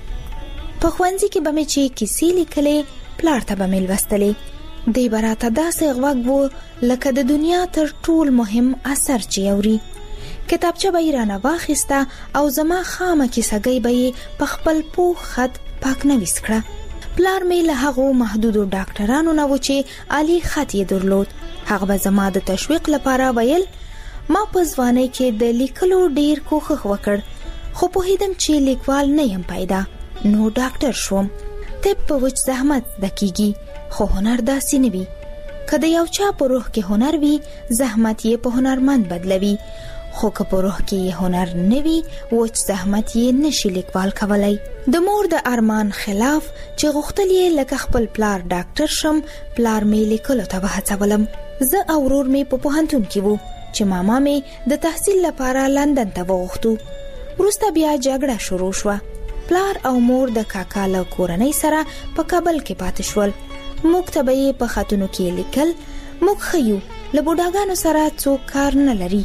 په ښوونځي کې به مې چې کیسې لیکلې، پلار ته به مې لوستلې. دی به راته داسې غوږ و لکه د دنیا تر ټول مهم اثر چې اوري. کتابچه به یې رانه واخیسته او زما خامه کیسهګۍ به یې په خپل پوخ خط پاکنویس کړه. پلار مې له هغو محدودو ډاکټرانو نه و چې عالی خط یې درلود. هغه به زما د تشویق لپاره ویل. ما په ځوانۍ کې د لیکلو ډیر کوښښ وکړ، خو پوهیدم چې لیکوال نه یم پیدا، نو ډاکټر شوم. طب په وچ زحمت دکیږي، خو هنر داسې نه وي. که د یو چا په روح کې هنر وي، زحمت یې په هنرمند بدلوي، خو که په روح کې یې هنر نه وي، وچ زحمت یې نشي لیکوال کولای. د مور د ارمان خلاف چې غوښتل یې لکه خپل پلار ډاکټر شم، پلار مې لیکلو ته وهڅولم. زه او ورور مې په پوهنتون کې وو چې ماما مې د تحصیل لپاره لندن ته وغوښتو. وروسته بیا جګړه شروع شوه. پلار او مور د کاکا له کورنۍ سره په کابل کې پاتې شول. موږ ته به یې په خطونو کې لیکل، موږ ښه یو، له بوډاګانو سره څوک کار نه لري.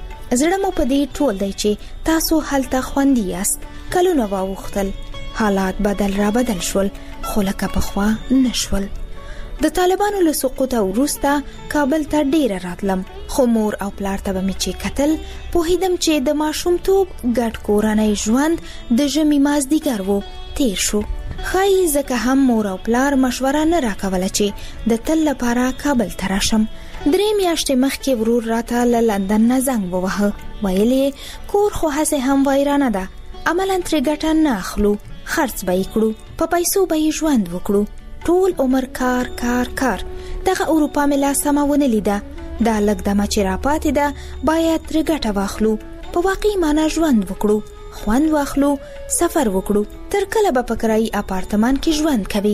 زړه مو په دې ټول دی چې تاسو هلته خوندي یاست. کلونه واوښتل، حالات بدل شول، خو لکه پخوا نشول. د طالبانو له سقوطه وروسته کابل ته ډیره راتلم، خو مور او پلار ته به مې چې کتل پوهیدم چې د ماشومتوب ګډ کورنۍ ژوند د ژمي مازدیګر و تیر شو. ښایي ځکه هم مور او پلار مشوره نه راکوله چې د تل لپاره کابل ته راشم. 3 میاشتې مخکې ورور راته له لندن نه زنګ ووهه، ویل یې کور خو هسې هم ویرانه ده، عملاً ترې ګټه نه اخلو، خرڅ به یې کړو، په پیسو به یې ژوند وکړو. ټول عمر کار کار کار. دغه اروپا مې لا سمه ونه لیده، دا لږ دمه چې راپاتې ده باید ترې ګټه واخلو، په واقعي معنا ژوند وکړو، خوند واخلو، سفر وکړو. تر کله به په کرایي اپارتمان کې ژوند کوي؟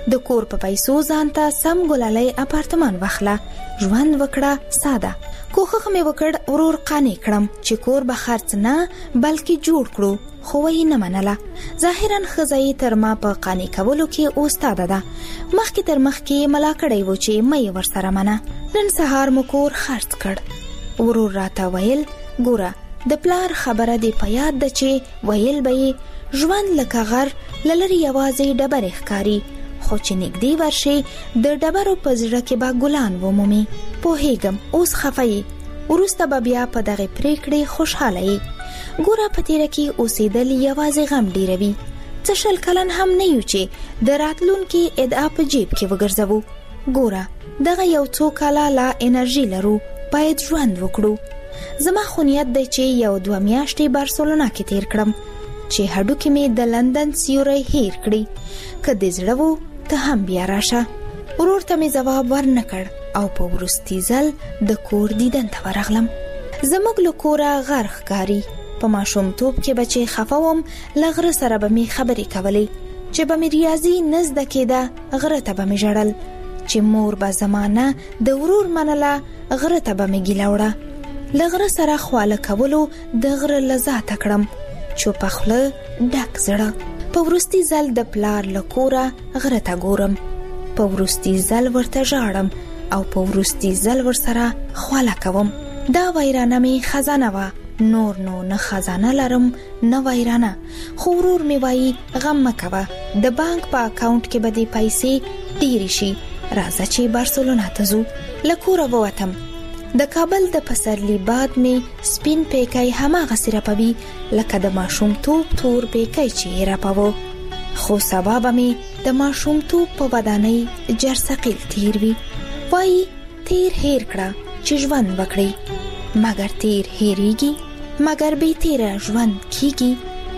د کور په پیسو ځانته سم ګلالی اپارتمان واخله، ژوند وکړه ساده. کوښښ مې وکړ ورور قانع کړم چې کور به خرڅ نه بلکې جوړ کړو، خو یې نه منله. ظاهرا ښځه یې تر ما په قانع کولو کې استاده ده. مخکې تر مخکې ملا کړی و چې مه یې ورسره منه. نن سهار مو کور خرڅ کړ. ورور راته ویل ګوره د پلار خبره دې په یاد ده چې ویل به یې ژوند لکه غر له لرې یوازې ډبرې ښکاري، خو چې نږدې ورشي د ډبرو په زړه کې به ګلان ومومي. پوهیږم اوس خفه یې، وروسته به بیا په دغه پریکړې خوشحاله یې. ګوره په تیره کې اوسېدل یوازې غم ډیروي. څه 20 کلن هم نه یو چې د راتلونکي ادعا په جیب کې وګرځوو. ګوره دغه یو څو کاله لا انرژي لرو، باید ژوند وکړو. زما خو نیت دی چې 1-2 میاشتې بارسلونا کې تیر کړم چې هډوکې مې د لندن سیوری هیر کړي. که دې زړه وو ته هم بیا راشه. ورور ته مې ځواب ورنه کړ او په وروستي ځل د کور دیدن ته ورغلم. زموږ له کوره غر ښکاري. په ماشومتوب کې به چې خفه وم له غره سره به مې خبرې کولې، چې به مې ریاضي نه زده کېده غره ته به مې ژړل، چې مور به زمانه د ورور منله غره ته به مې ګیله وړه. له غره سره خواله کولو د غره لذاته کړم، چوپه خوله ډک زړه. په وروستي ځل د پلار له کوره غره ته ګورم، په وروستي ځل ورته ژاړم او په وروستي ځل ورسره خواله کوم. دا ویرانه مې خزانه وه، نور نو نه خزانه لرم نه ویرانه. خو ورور مې وایي غم مه کوه، د بانک په اکاونټ کې به دې پیسې ډېرې شي، راځه چې بارسلونا ته ځو. له کوره ووتم. د کابل د پسرلي باد مې سپین پیکی هماغسې رپوي لکه د ماشومتوب تور پیکی چې یې رپوه. خو سبا به مې د ماشومتوب په ودانۍ جرثقیل تیر وي. وایي تیر هیر کړه چې ژوند وکړي، مگر تیر هیریږي، مگر بې تیره ژوند کیږي،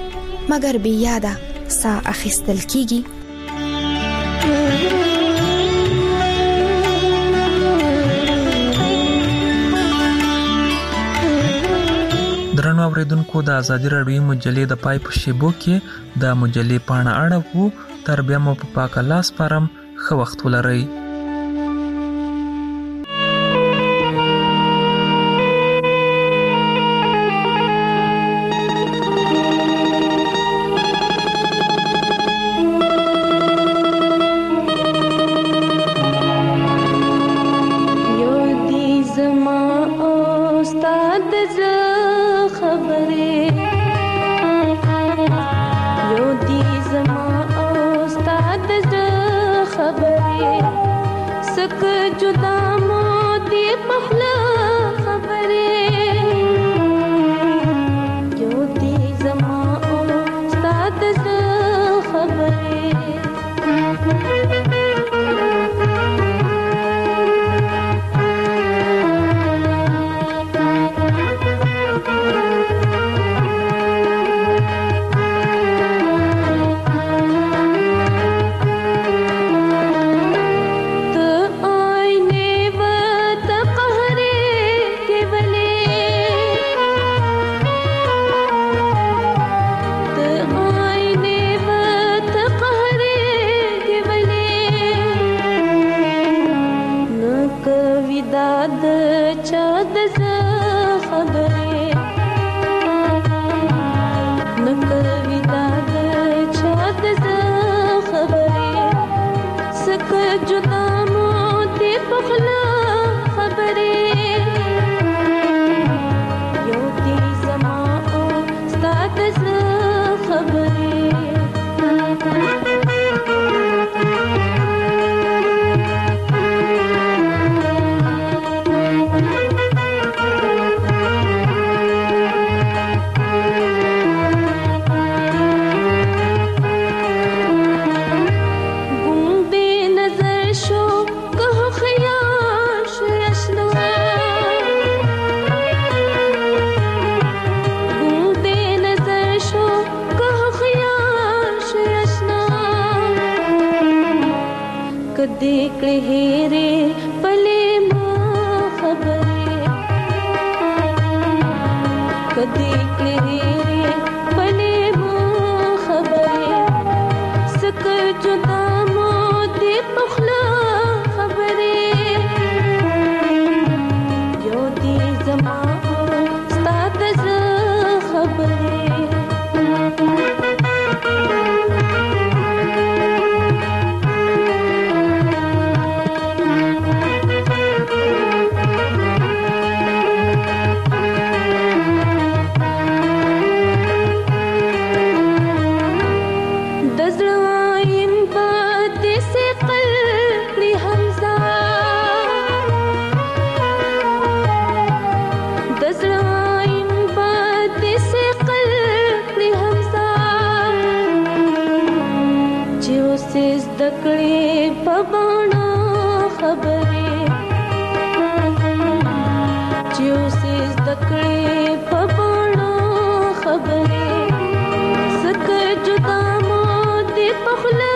مگر بې یاده سا اخیستل کیږي.
درنو اوریدونکو د ازادي راډیو مجلې د پای په شیبو کې د مجلې پاڼه اړوو. تر بیا مو په پاک الله سپارم. ښه وخت ولرئ.
जुदा मोती اوسې زده کړې په بڼه خبرې چې اوسې زده کړې په بڼه خبرې څکه جدا مو دې په خوله